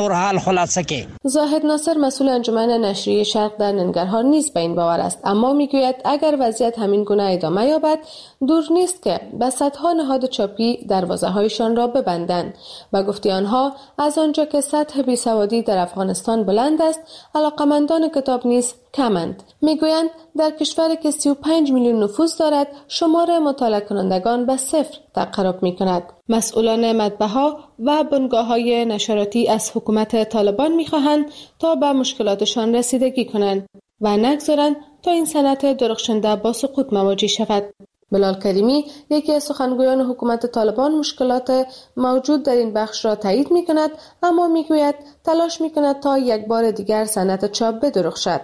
زاهد ناصر مسئول انجمن نشریه شرق در ننگرهار نیز به این باور است، اما میگوید اگر وضعیت همین گونه ادامه یابد دور نیست که به صدها نهاد چاپی دروازه‌هایشان را ببندند. و گفته آنها از آنجا که سطح بیسوادی در افغانستان بلند است، علاقمندان کتاب نیز کمند. میگویند در کشوری که 35 میلیون نفوس دارد شمار مطالعه کنندگان به صفر تقرب می‌کند. مسئولان مطبع‌ها و بنگاه‌های نشراتی از حکومت طالبان می‌خواهند تا به مشکلاتشان رسیدگی کنند و نگذارند تا این صنعت درخشنده با سقوط مواجه شود. بلال کریمی یکی از سخنگویان حکومت طالبان مشکلات موجود در این بخش را تایید می‌کند، اما می‌گوید تلاش می‌کند تا یک بار دیگر صنعت چاپ بدرخشد.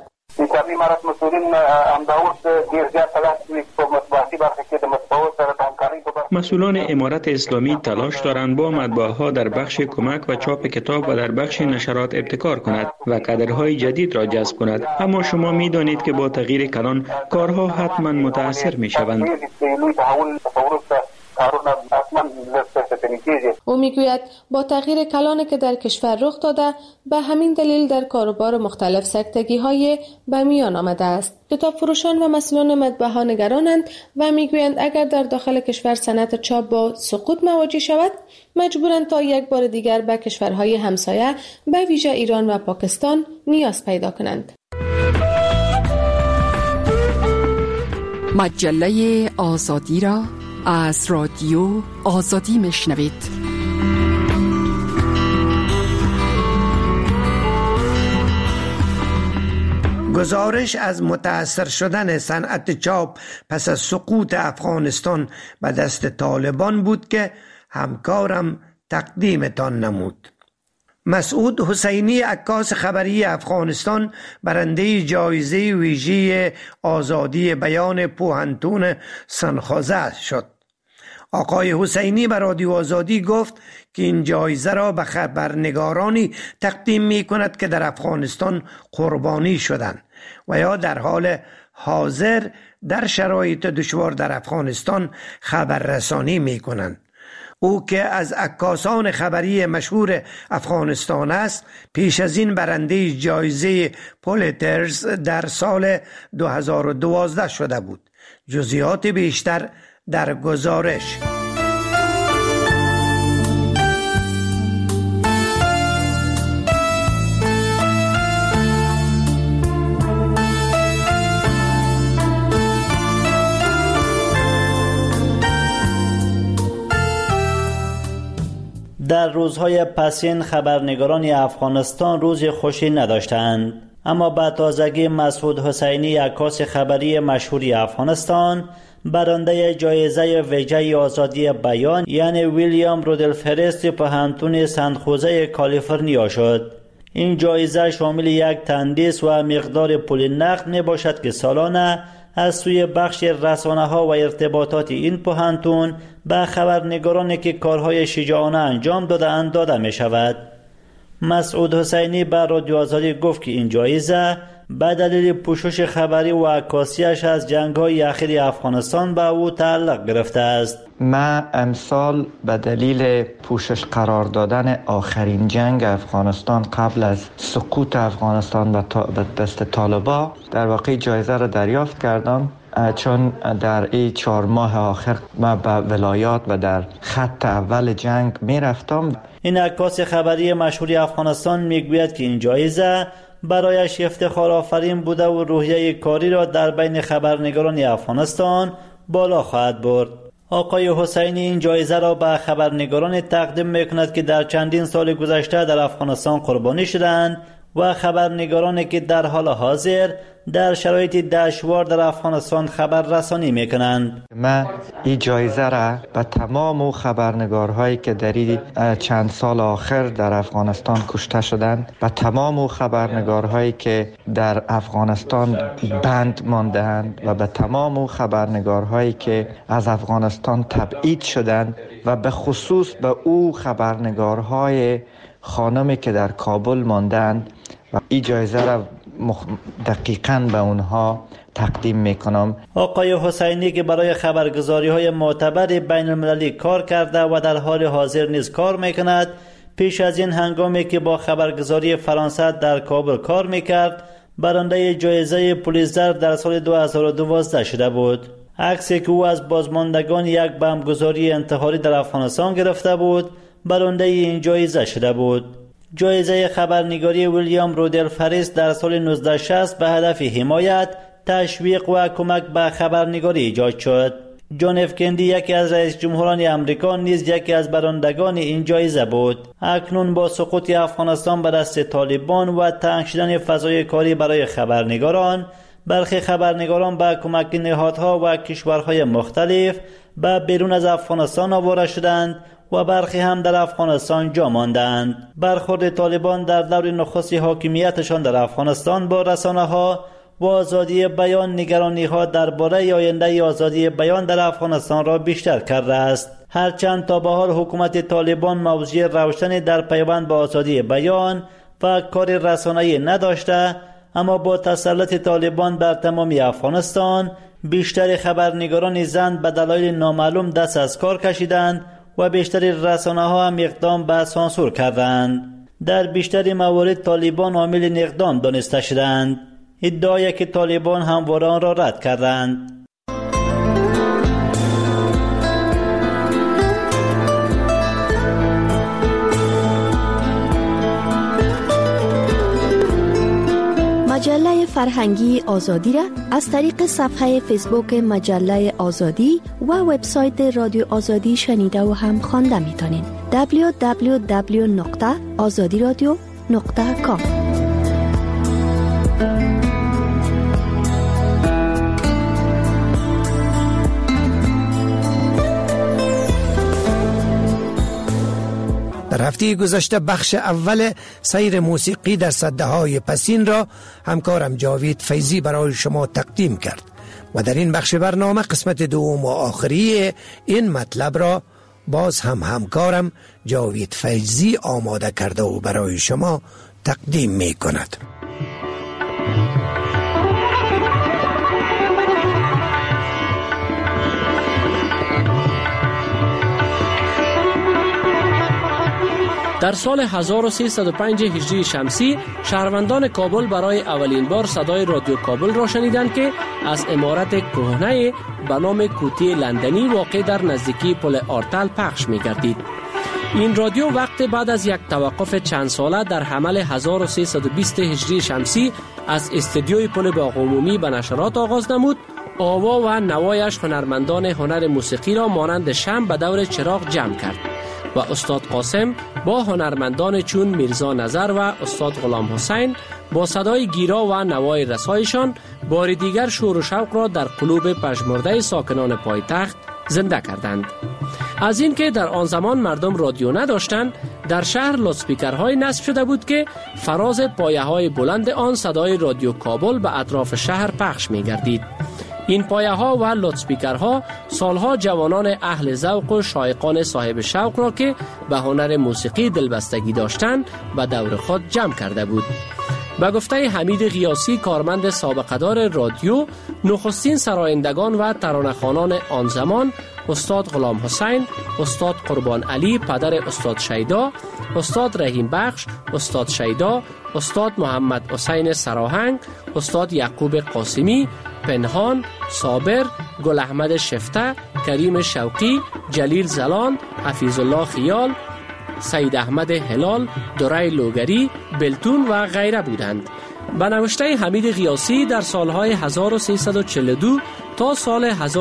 مسئولان امارت اسلامی تلاش دارند با مطبعه‌ها در بخش کمک و چاپ کتاب و در بخش نشرات ابتکار کند و کادرهای جدید را جذب کند، اما شما می‌دانید که با تغییر کلان کارها حتما متاثر می‌شوند. او میگوید با تغییر کلانی که در کشور رخ داده به همین دلیل در کاروبار مختلف سکتگی‌های به میان آمده است. کتاب فروشان و مسئولان مطبع‌ها نگرانند و میگویند اگر در داخل کشور صنعت چاپ با سقوط مواجه شود مجبورند تا یک بار دیگر به کشورهای همسایه به ویژه ایران و پاکستان نیاز پیدا کنند. مجله آزادی را از رادیو آزادی میشنوید. گزارش از متاثر شدن صنعت چاپ پس از سقوط افغانستان به دست طالبان بود که همکارم تقدیمتان نمود. مسعود حسینی عکاس خبری افغانستان برنده جایزه ویژه آزادی بیان پوهنتون سنخوزه شد. آقای حسینی به رادیو آزادی گفت که این جایزه را به خبرنگارانی تقدیم می کند که در افغانستان قربانی شدند و یا در حال حاضر در شرایط دشوار در افغانستان خبررسانی می کنند. او که از عکاسان خبری مشهور افغانستان است، پیش از این برنده جایزه پولیتزر در سال 2012 شده بود. جزئیات بیشتر در گزارش. در روزهای پسین خبرنگاران افغانستان روز خوشی نداشتند، اما با تازگی مسعود حسینی، عکاس خبری مشهوری افغانستان، برنده جایزه ویژه آزادی بیان یعنی ویلیام رودولف هریس پوهنتون سنت‌خوزه کالیفرنیا شد. این جایزه شامل یک تندیس و مقدار پول نقد می باشد که سالانه از سوی بخش رسانه‌ها و ارتباطات این پوهنتون به خبرنگارانی که کارهای شجاعانه انجام داده‌اند داده می شود. مسعود حسینی بر رادیو آزادی گفت که این جایزه به دلیل پوشش خبری و عکاسیش از جنگ‌های اخیر افغانستان به او تعلق گرفته است. من امسال به دلیل پوشش قرار دادن آخرین جنگ افغانستان قبل از سقوط افغانستان به دست طالبان در واقع جایزه را دریافت کردم، چون در این 4 ماه آخر من به ولایات و در خط اول جنگ می رفتم. این عکاس خبری مشهوری افغانستان میگوید که این جایزه برایش افتخار آفرین بوده و روحیه کاری را در بین خبرنگاران افغانستان بالا خواهد برد. آقای حسینی این جایزه را به خبرنگاران تقدیم میکند که در چندین سال گذشته در افغانستان قربانی شدند و خبرنگارانی که در حال حاضر در شرایط دشوار در افغانستان خبررسانی میکنند. من این جایزه را به تمام خبرنگارهایی که در چند سال آخر در افغانستان کشته شدند، به تمام خبرنگارهایی که در افغانستان بند مانده‌اند و به تمام خبرنگارهایی که از افغانستان تبعید شدند و به خصوص به او خبرنگارهای خانمی که در کابل ماندند و این جایزه را دقیقاً به اونها تقدیم میکنم. آقای حسینی که برای خبرگزاری‌های معتبر بین المللی کار کرده و در حال حاضر نیز کار میکند، پیش از این هنگامی که با خبرگزاری فرانسه در کابل کار میکرد، برنده جایزه پولیتزر در سال 2012 شده بود. عکسی که او از بازماندگان یک بمبگذاری انتحاری در افغانستان گرفته بود، برنده این جایزه شده بود. جایزه خبرنگاری ویلیام رودولف هریس در سال 1960 به هدف حمایت، تشویق و کمک به خبرنگاری ایجاد شد. جان اف کندی یکی از رئیس جمهوران امریکا نیز یکی از برندگان این جایزه بود. اکنون با سقوط افغانستان به دست طالبان و تنگ شدن فضای کاری برای خبرنگاران، برخی خبرنگاران با کمک نهادها و کشورهای مختلف به بیرون از افغانستان آواره شدند و برخی هم در افغانستان جا ماندند. برخورد طالبان در دور نخست حاکمیتشان در افغانستان با رسانه‌ها و آزادی بیان نگرانی‌ها درباره آینده آزادی بیان در افغانستان را بیشتر کرده است. هرچند تا به حال حکومت طالبان موضوع روشنی در پیوند با آزادی بیان و کار رسانه‌ای نداشته، اما با تسلط طالبان بر تمامی افغانستان، بیشتر خبرنگاران زن به دلایل نامعلوم دست از کار کشیدند و بیشتر رسانه‌ها هم اقدام به سانسور کردند. در بیشتر موارد طالبان عامل اقدام دانسته شدند. ادعایی که طالبان همواره آن را رد کردند. مجله فرهنگی آزادی را از طریق صفحه فیسبوک مجله آزادی و وبسایت رادیو آزادی شنیده و هم خوانده میتونین. www.azadiradio.com در هفته گذشته بخش اول سیر موسیقی در سده‌های پسین را همکارم جاوید فیضی برای شما تقدیم کرد. و در این بخش برنامه قسمت دوم و آخری این مطلب را باز هم همکارم جاوید فیضی آماده کرده و برای شما تقدیم می کند. در سال 1305 هجری شمسی شهروندان کابل برای اولین بار صدای رادیو کابل را شنیدند که از عمارت کهنه به نام کوتی لندنی واقع در نزدیکی پل آرتل پخش می گردید. این رادیو وقت بعد از یک توقف چند ساله در حمل 1320 هجری شمسی از استودیوی پل باغ عمومی به نشرات آغاز نمود، آوا و نوایش هنرمندان هنر موسیقی را مانند شمع به دور چراغ جمع کرد و استاد قاسم با هنرمندان چون میرزا نظر و استاد غلام حسین با صدای گیرا و نوای رسایشان بار دیگر شور و شوق را در قلوب پژمرده ساکنان پایتخت زنده کردند. از این که در آن زمان مردم رادیو نداشتند، در شهر لاسپیکرهای نصب شده بود که فراز پایه‌های بلند آن صدای رادیو کابل به اطراف شهر پخش می گردید. این پایه ها و لودسپیکرها سالها جوانان اهل ذوق و شایقان صاحب شوق را که به هنر موسیقی دلبستگی داشتند به دور خود جمع کرده بود. به گفته حمید غیاسی کارمند سابقه‌دار رادیو، نخستین سرایندگان و ترانه‌خوانان آن زمان استاد غلام حسین، استاد قربان علی پدر استاد شیدا، استاد رحیم بخش، استاد شیدا، استاد محمد حسین سراهنگ، استاد یعقوب قاسمی، پنهان، صابر، گل احمد شفته، کریم شوقی، جلیل زلان، حفیظ الله خیال، سید احمد هلال، دورای لوگری، بلتون و غیره بودند. به نوشته حمید غیاسی در سالهای 1342 تا سال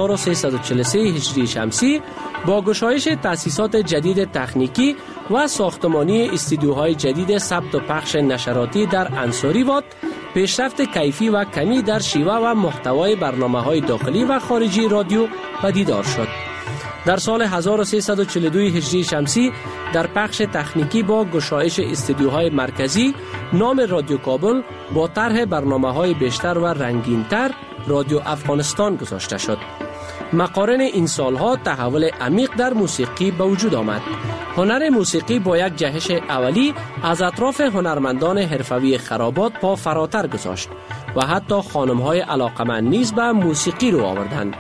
1343 هجری شمسی با گشایش تأسیسات جدید تکنیکی و ساختمانی استودیوهای جدید ثبت و پخش نشراتی در انصاری واد، پیشرفت کیفی و کمی در شیوه و محتوای برنامه‌های داخلی و خارجی رادیو پدیدار شد. در سال 1342 هجری شمسی در پخش تکنیکی با گشایش استودیوهای مرکزی نام رادیو کابل با طرح برنامه‌های بیشتر و رنگین‌تر رادیو افغانستان گذاشته شد. مقارن این سالها تحول عمیق در موسیقی به وجود آمد. هنر موسیقی با یک جهش اولی از اطراف هنرمندان حرفوی خرابات پا فراتر گذاشت و حتی خانم‌های علاقمند نیز به موسیقی رو آوردند.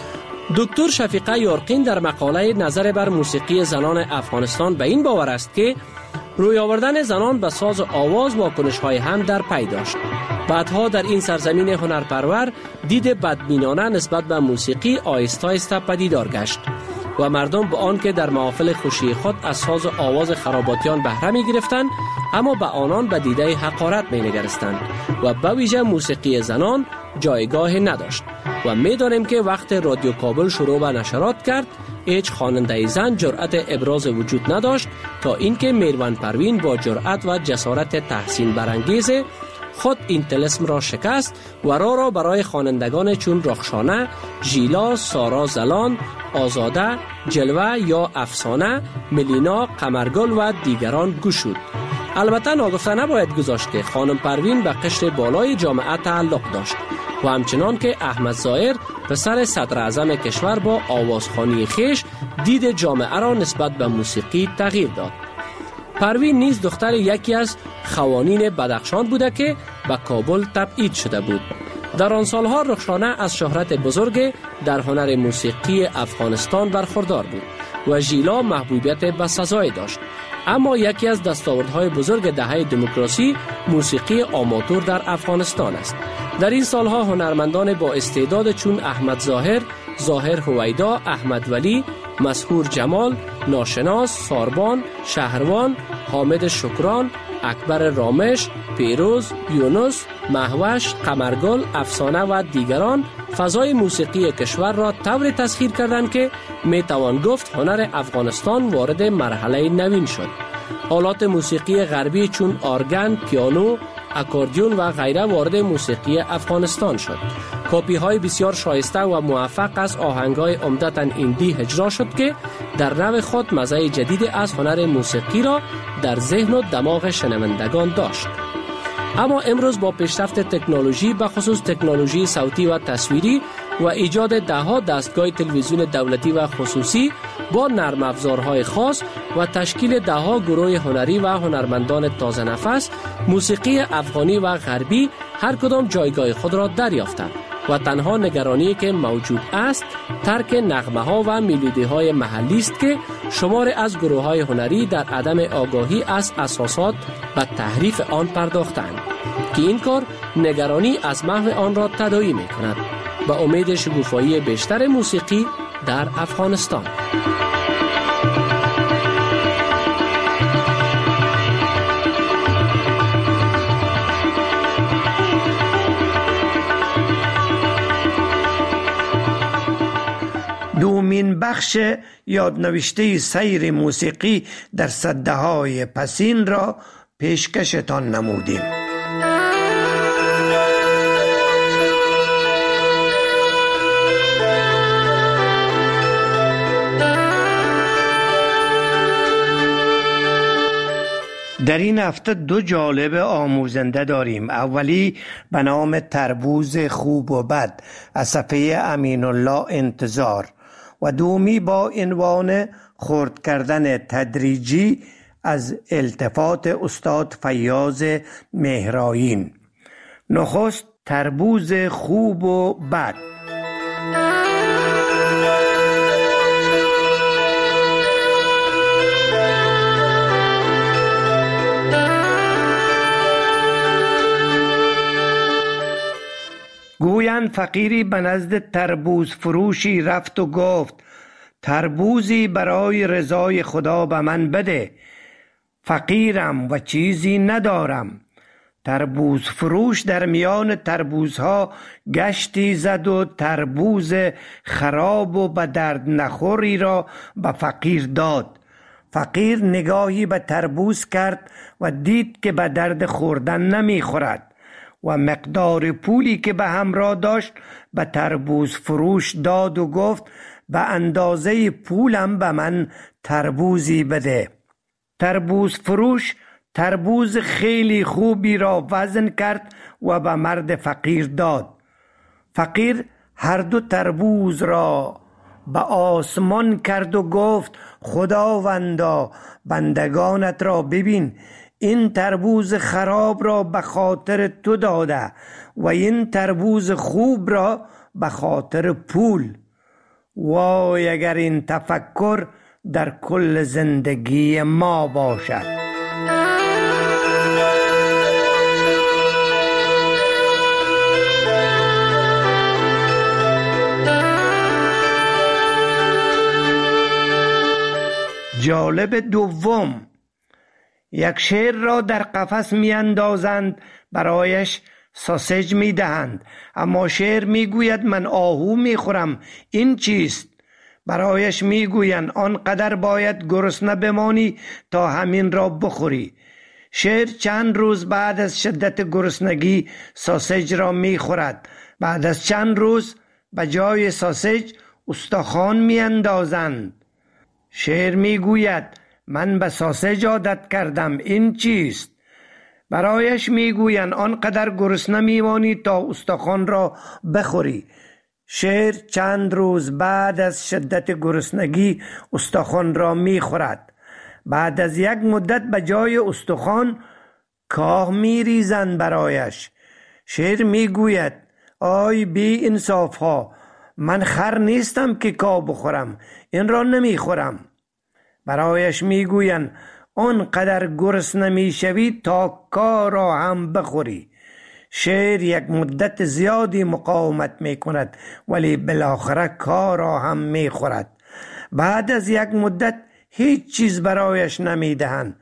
دکتر شفیقه یارقین در مقاله نظر بر موسیقی زنان افغانستان به این باور است که روی آوردن زنان به ساز و آواز واکنش‌های هم در پی داشت. بعدها در این سرزمین هنرپرور دید بدبینانه نسبت به موسیقی آهسته آهسته پدیدار گشت و مردم به آن که در محافل خوشی خود از ساز و آواز خراباتیان بهره می گرفتند، اما به آنان به دیده حقارت می نگرستند و به ویژه موسیقی زنان جایگاه نداشت. و می دانیم که وقت رادیو کابل شروع به نشرات کرد، هیچ خواننده زن جرأت ابراز وجود نداشت تا اینکه میروان پروین با جرأت و جسارت تحسین برانگیز خود این طلسم را شکست و را برای خوانندگان چون رخشانه، ژیلا، سارا زلان، آزاده، جلوه یا افسانه، ملینا، قمرگل و دیگران گشود. البته ناگفته نباید گذاشت که خانم پروین به قشر بالای جامعه تعلق داشت و همچنان که احمد ظاهر پسر صدر اعظم کشور با آوازخوانی خیش دید جامعه را نسبت به موسیقی تغییر داد. پروین نیز دختر یکی از خوانین بدخشان بوده که به کابل تبعید شده بود. در آن سالها رخشانه از شهرت بزرگ در هنر موسیقی افغانستان برخوردار بود و ژیلا محبوبیت بسزایی داشت. اما یکی از دستاوردهای بزرگ دهه دموکراسی موسیقی آماتور در افغانستان است. در این سالها هنرمندان با استعداد چون احمد ظاهر، ظاهر هویدا، احمد ولی، مسحور جمال، ناشناس، ساربان، شهروان، حامد شکران، اکبر رامش، پیروز، یونس، مهوش، قمرگل، افسانه و دیگران فضای موسیقی کشور را طوری تسخیر کردند که میتوان گفت هنر افغانستان وارد مرحله نوین شد. آلات موسیقی غربی چون ارگن، پیانو، اکوردیون و غیره وارد موسیقی افغانستان شد. کپی های بسیار شایسته و موفق از آهنگای عمدتاً ایندی اجرا شد که در نوع خود مزه جدید از هنر موسیقی را در ذهن و دماغ شنوندگان داشت. اما امروز با پیشرفت تکنولوژی، به خصوص تکنولوژی صوتی و تصویری، و ایجاد ده‌ها دستگاه تلویزیون دولتی و خصوصی با نرم افزارهای خاص و تشکیل ده‌ها گروه هنری و هنرمندان تازه نفس، موسیقی افغانی و غربی هر کدام جایگاه خود را دریافتند و تنها نگرانی که موجود است ترک نغمه‌ها و میلودی‌های محلی است که شمار از گروه‌های هنری در عدم آگاهی از اساسات و تحریف آن پرداختند که این کار نگرانی از محو آن را تداعی می‌کند و امید شکوفایی بیشتر موسیقی در افغانستان. دومین بخش یادنوشته سیر موسیقی در سده‌های پسین را پیشکشتان نمودیم. در این هفته دو جالب آموزنده داریم. اولی به نام تربوز خوب و بد از صفحه امین الله انتظار و دومی با عنوان خرد کردن تدریجی از التفات استاد فیاض مهرآیین. نخست تربوز خوب و بد. گویند فقیری به نزد تربوز فروشی رفت و گفت تربوزی برای رضای خدا به من بده، فقیرم و چیزی ندارم. تربوز فروش در میان تربوزها گشتی زد و تربوز خراب و به درد نخوری را به فقیر داد. فقیر نگاهی به تربوز کرد و دید که به درد خوردن نمی خورد و مقدار پولی که به همراه داشت به تربوز فروش داد و گفت به اندازه پولم به من تربوزی بده. تربوز فروش تربوز خیلی خوبی را وزن کرد و به مرد فقیر داد. فقیر هر دو تربوز را به آسمان کرد و گفت خداوندا بندگانت را ببین، این تربوز خراب را به خاطر تو داده و این تربوز خوب را به خاطر پول. وای اگر این تفکر در کل زندگی ما باشد. جالب دوم، یک شیر را در قفس می اندازند، برایش ساسج می دهند، اما شیر می گوید من آهو می خورم، این چیست؟ برایش می گویند آنقدر باید گرسنه بمانی تا همین را بخوری. شیر چند روز بعد از شدت گرسنگی ساسج را می خورد. بعد از چند روز به جای ساسج استخوان می اندازند. شیر می گوید من به ساسج عادت کردم، این چیست؟ برایش میگویند آنقدر گرسنه میمانی تا استخوان را بخوری. شیر چند روز بعد از شدت گرسنگی استخوان را میخورد. بعد از یک مدت به جای استخوان کاه میریزند برایش. شیر میگوید آی بی انصاف ها، من خر نیستم که کاه بخورم، این را نمیخورم. برایش میگویند آنقدر گرسنه میشوی تا کاه را هم بخوری. شیر یک مدت زیادی مقاومت میکند ولی بالاخره کاه را هم میخورد. بعد از یک مدت هیچ چیز برایش نمیدهند.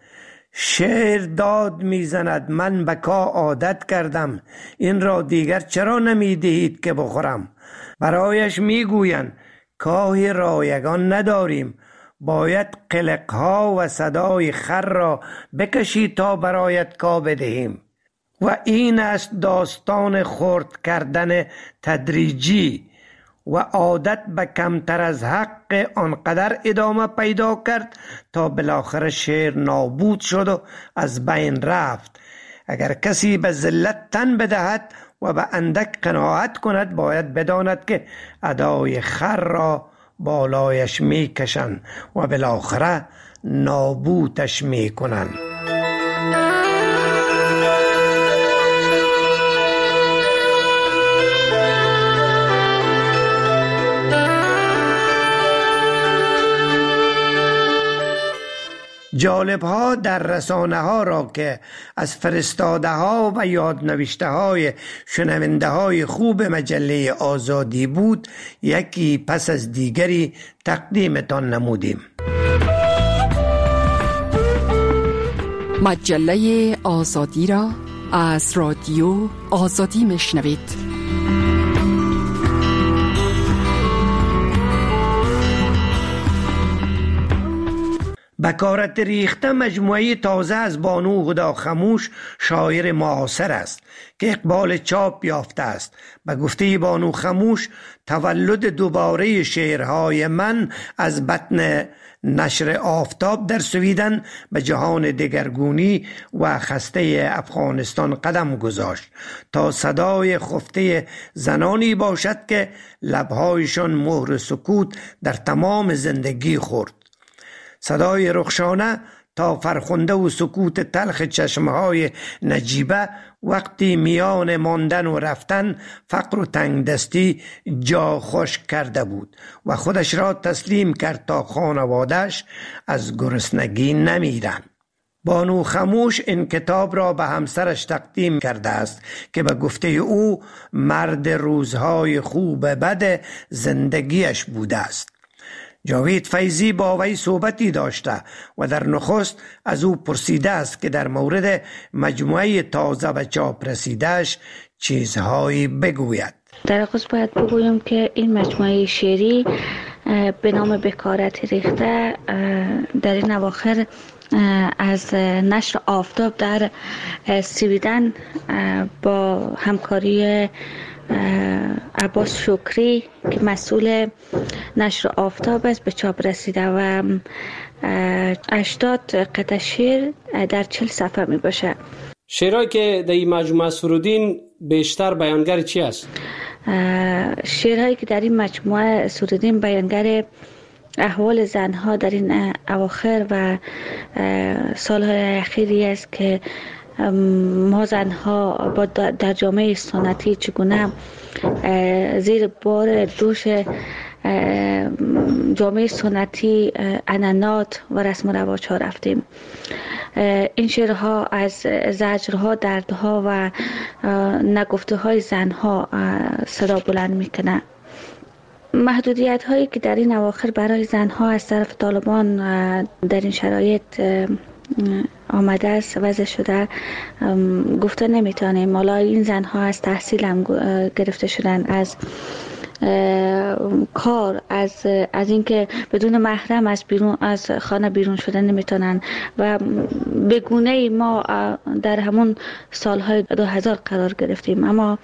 شیر داد میزند من به کاه عادت کردم، این را دیگر چرا نمیدهید که بخورم؟ برایش میگویند کاه رایگان نداریم، باید قلقها و صدای خر را بکشی تا برایت کاه بدهیم. و این است داستان خرد کردن تدریجی و عادت به کمتر از حق آنقدر ادامه پیدا کرد تا بالاخره شیر نابود شد و از بین رفت. اگر کسی به ذلت تن بدهد و به اندک قناعت کند باید بداند که ادای خر را بالایش می کشند و بالاخره نابودش می کنند. جالب ها در رسانه ها را که از فرستاده ها و یادنوشته های شنونده های خوب مجله آزادی بود یکی پس از دیگری تقدیمتان نمودیم. مجله آزادی را از رادیو آزادی میشنوید. بکارت ریخته مجموعه تازه از بانو هدا خموش شاعر معاصر است که اقبال چاپ یافته است. به گفته بانو خموش تولد دوباره شعرهای من از بطن نشر آفتاب در سویدن به جهان دگرگونی و خسته افغانستان قدم گذاشت تا صدای خفته زنانی باشد که لبهایشان مهر سکوت در تمام زندگی خورد. صدای رخشانه تا فرخنده و سکوت تلخ چشمهای نجیبه وقتی میان ماندن و رفتن فقر و تنگ دستی جا خوش کرده بود و خودش را تسلیم کرد تا خانواده‌اش از گرسنگی نمیرند. بانو خموش این کتاب را به همسرش تقدیم کرده است که به گفته او مرد روزهای خوب بد زندگیش بوده است. جاوید فیضی با وی صحبتی داشته و در نخست از او پرسیده است که در مورد مجموعه تازه و چاپ رسیدهش چیزهایی بگوید. در آغاز باید بگویم که این مجموعه شعری به نام بکارت ریخته در این اواخر از نشر آفتاب در سویدن با همکاری عباس شکری که مسئول نشر آفتاب است به چاپ رسیده و 80 قطعه شعر در 40 صفحه می باشه. شعرهایی که در این مجموعه سرودین بیشتر بیانگر چی است؟ شعرهایی که در این مجموعه سرودین بیانگر احوال زنها در این اواخر و سالهای اخیری است که ما زنها با در جامعه سنتی چگونه زیر بار دوش جامعه سنتی عنعنات و رسم و رواج ها رفتیم. این شعرها از زجرها، دردها و نگفته های زنها صدا بلند میکنه. محدودیت هایی که در این اواخر برای زنها از طرف طالبان در این شرایط آمده است وضع شده گفته نمیتونیم. حالا این زنها از تحصیل هم گرفته شدن، از کار، از اینکه بدون محرم از خانه بیرون شدن نمیتونن و به گونه ما در همون سالهای 2000 قرار گرفتیم. اما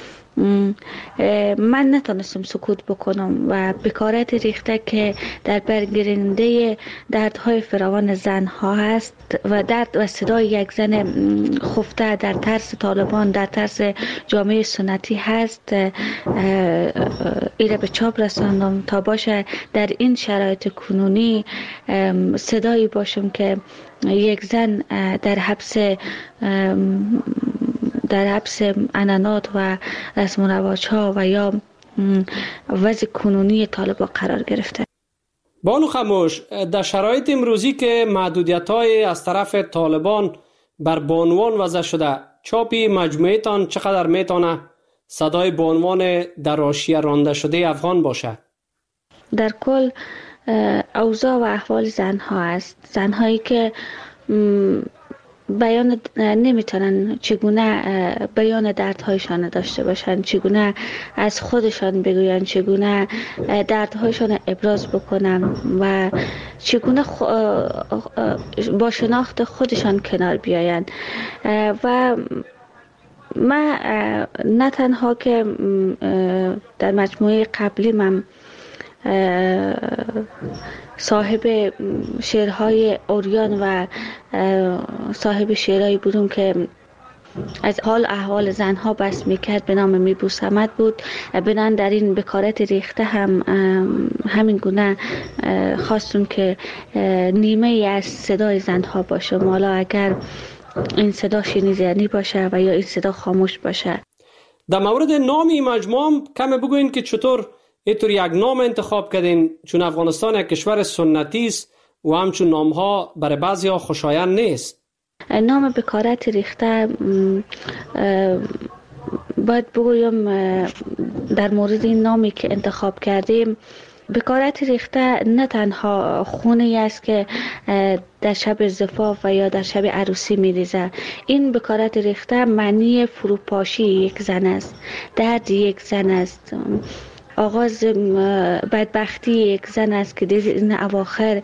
من نتونستم سکوت بکنم و بکارت ریخته که در برگیرنده دردهای فراوان زنها هست و درد و صدای یک زن خفته در ترس طالبان، در ترس جامعه سنتی هست، ایره به چاپ رساندم تا باشه در این شرایط کنونی صدایی باشم که یک زن در حبس عنعنات و رسم و رواج ها و یا وضع کنونی طالبان قرار گرفته. بانو خموش، در شرایط امروزی که محدودیت های از طرف طالبان بر بانوان وضع شده، چاپی مجموعه تان چقدر میتونه صدای بانوان در حاشیه رانده شده افغان باشه؟ در کل اوضاع و احوال زنها است. زنهایی که بیان نمیتونن چگونه بیان دردهایشان داشته باشن، چگونه از خودشان بگوین، چگونه دردهایشان ابراز بکنن و چگونه با شناخت خودشان کنار بیاین. و من نه تنها که در مجموعه قبلی من صاحب شعرهای اوریان و صاحب شعرهای بودم که از حال احوال زنها بحث میکرد به نام میبو صمد بود. بنان در این بکارت ریخته هم همین گونه خواستم که نیمه ای از صدای زنها باشه. حالا اگر این صدا شنیدنی باشه و یا این صدا خاموش باشه. در مورد نام این مجموعه کمی بگوین که چطور اینطور یک نام انتخاب کردین، چون افغانستان یک کشور سنتی است و همچون نام ها برای بعضی ها خوشایند نیست. نام بکارت ریخته باید بگویم در مورد این نامی که انتخاب کردیم، بکارت ریخته نه تنها خونی است که در شب زفاف و یا در شب عروسی میریزه. این بکارت ریخته معنی فروپاشی یک زن است، درد یک زن است، آغاز بدبختی یک زن است که این اواخر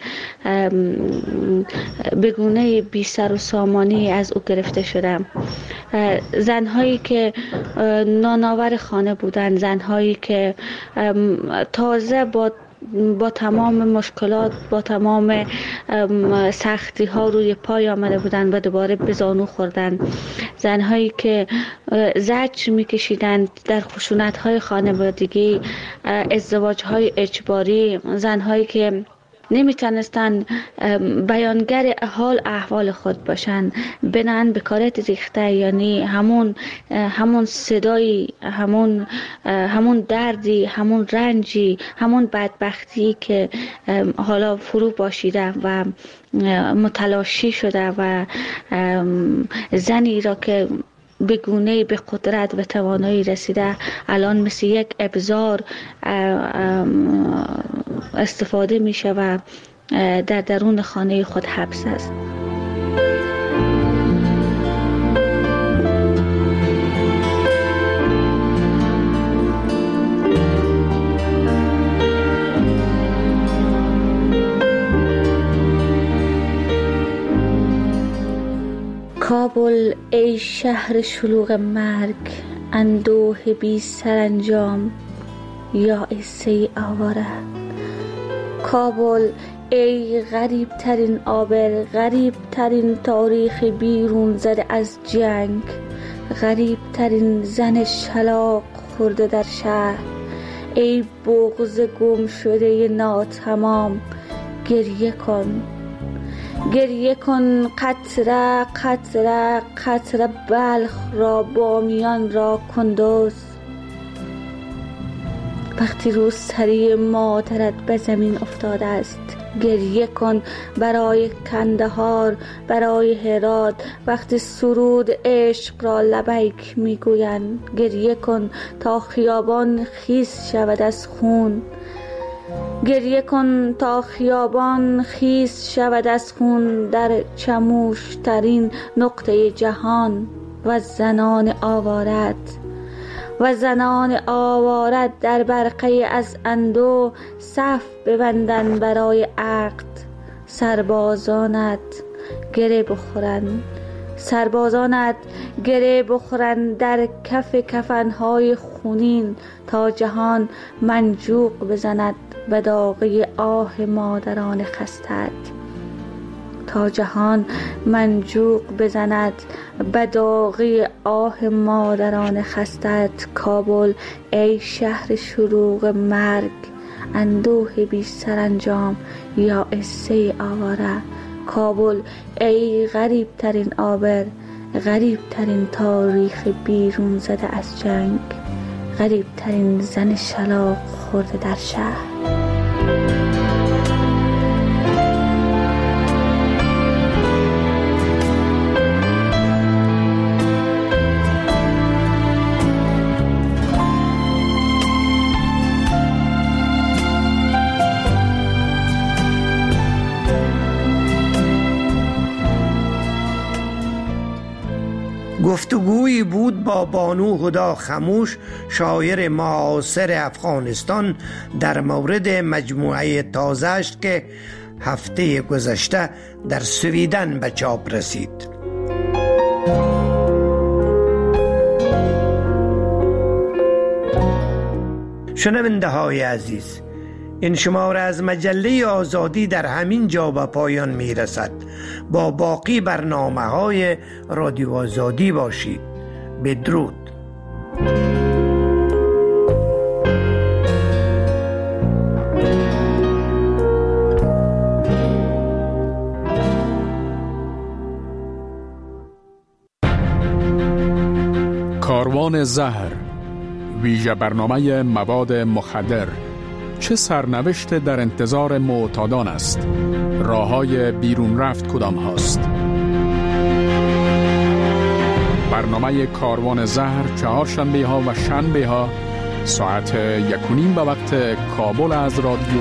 بگونه بی سر و سامانی از او گرفته شده. زنهایی که نانآور خانه بودند، زنهایی که تازه با تمام مشکلات، با تمام سختی ها روی پای آمده بودند و دوباره به زانو خوردند، زنهایی که زجر میکشیدند در خشونت های خانوادگی، ازدواج های اجباری، زنهایی که نمیتونستن بیانگر حال احوال خود باشن. بنان بکارت ریخته یعنی همون صدایی، همون دردی، همون رنجی، همون بدبختی که حالا فرو باشیده و متلاشی شده و زنی را که به گونه به قدرت و توانایی رسیده الان مثل یک ابزار استفاده میشه و در درون خانه خود حبس است. کابل ای شهر شلوغ مرگ، اندوه بی سرانجام یا ایسه آواره. کابل ای غریب ترین آبر، غریب ترین تاریخ بیرون زده از جنگ، غریب ترین زن شلاق خورده در شهر. ای بغض گم شده ناتمام، گریه کن، گریه کن، قطره قطره قطره بلخ را، بامیان را، کندوز. وقتی روسری مادرت به زمین افتاده است، گریه کن برای کندهار، برای هرات. وقتی سرود عشق را لبیک میگویند، گریه کن تا خیابان خیس شود از خون، گریه کن تا خیابان خیس شود از خون در چموش ترین نقطه جهان. و زنان آوارد، و زنان آوارد در برقه از اندو صف ببندن برای عقد. سربازانت گره بخورند، سربازانت گره بخورند در کف کفنهای خونین تا جهان منجوق بزند به داغی آه مادران خستت، تا جهان منجوق بزند به داغی آه مادران خستت. کابل ای شهر شلوغ مرگ، اندوه بی سرانجام یا عزه آواره. کابل ای غریب ترین آبر، غریب ترین تاریخ بیرون زده از جنگ، غریب ترین زن شلاق خورده در شهر. گفتگویی بود با بانو هدا خموش، شاعر معاصر افغانستان، در مورد مجموعه تازه‌اش که هفته گذشته در سویدن به چاپ رسید. شنونده های عزیز، این شماره از مجله آزادی در همین جا به پایان می رسد. با باقی برنامه‌های رادیو آزادی باشید. بدرود. کاروان زهر، ویژه برنامه مواد مخدر، چه سرنوشت در انتظار معتادان است؟ راه‌های بیرون رفت کدام هاست؟ برنامه کاروان زهر چهارشنبه ها و شنبه ها ساعت 1:30 به وقت کابل از رادیو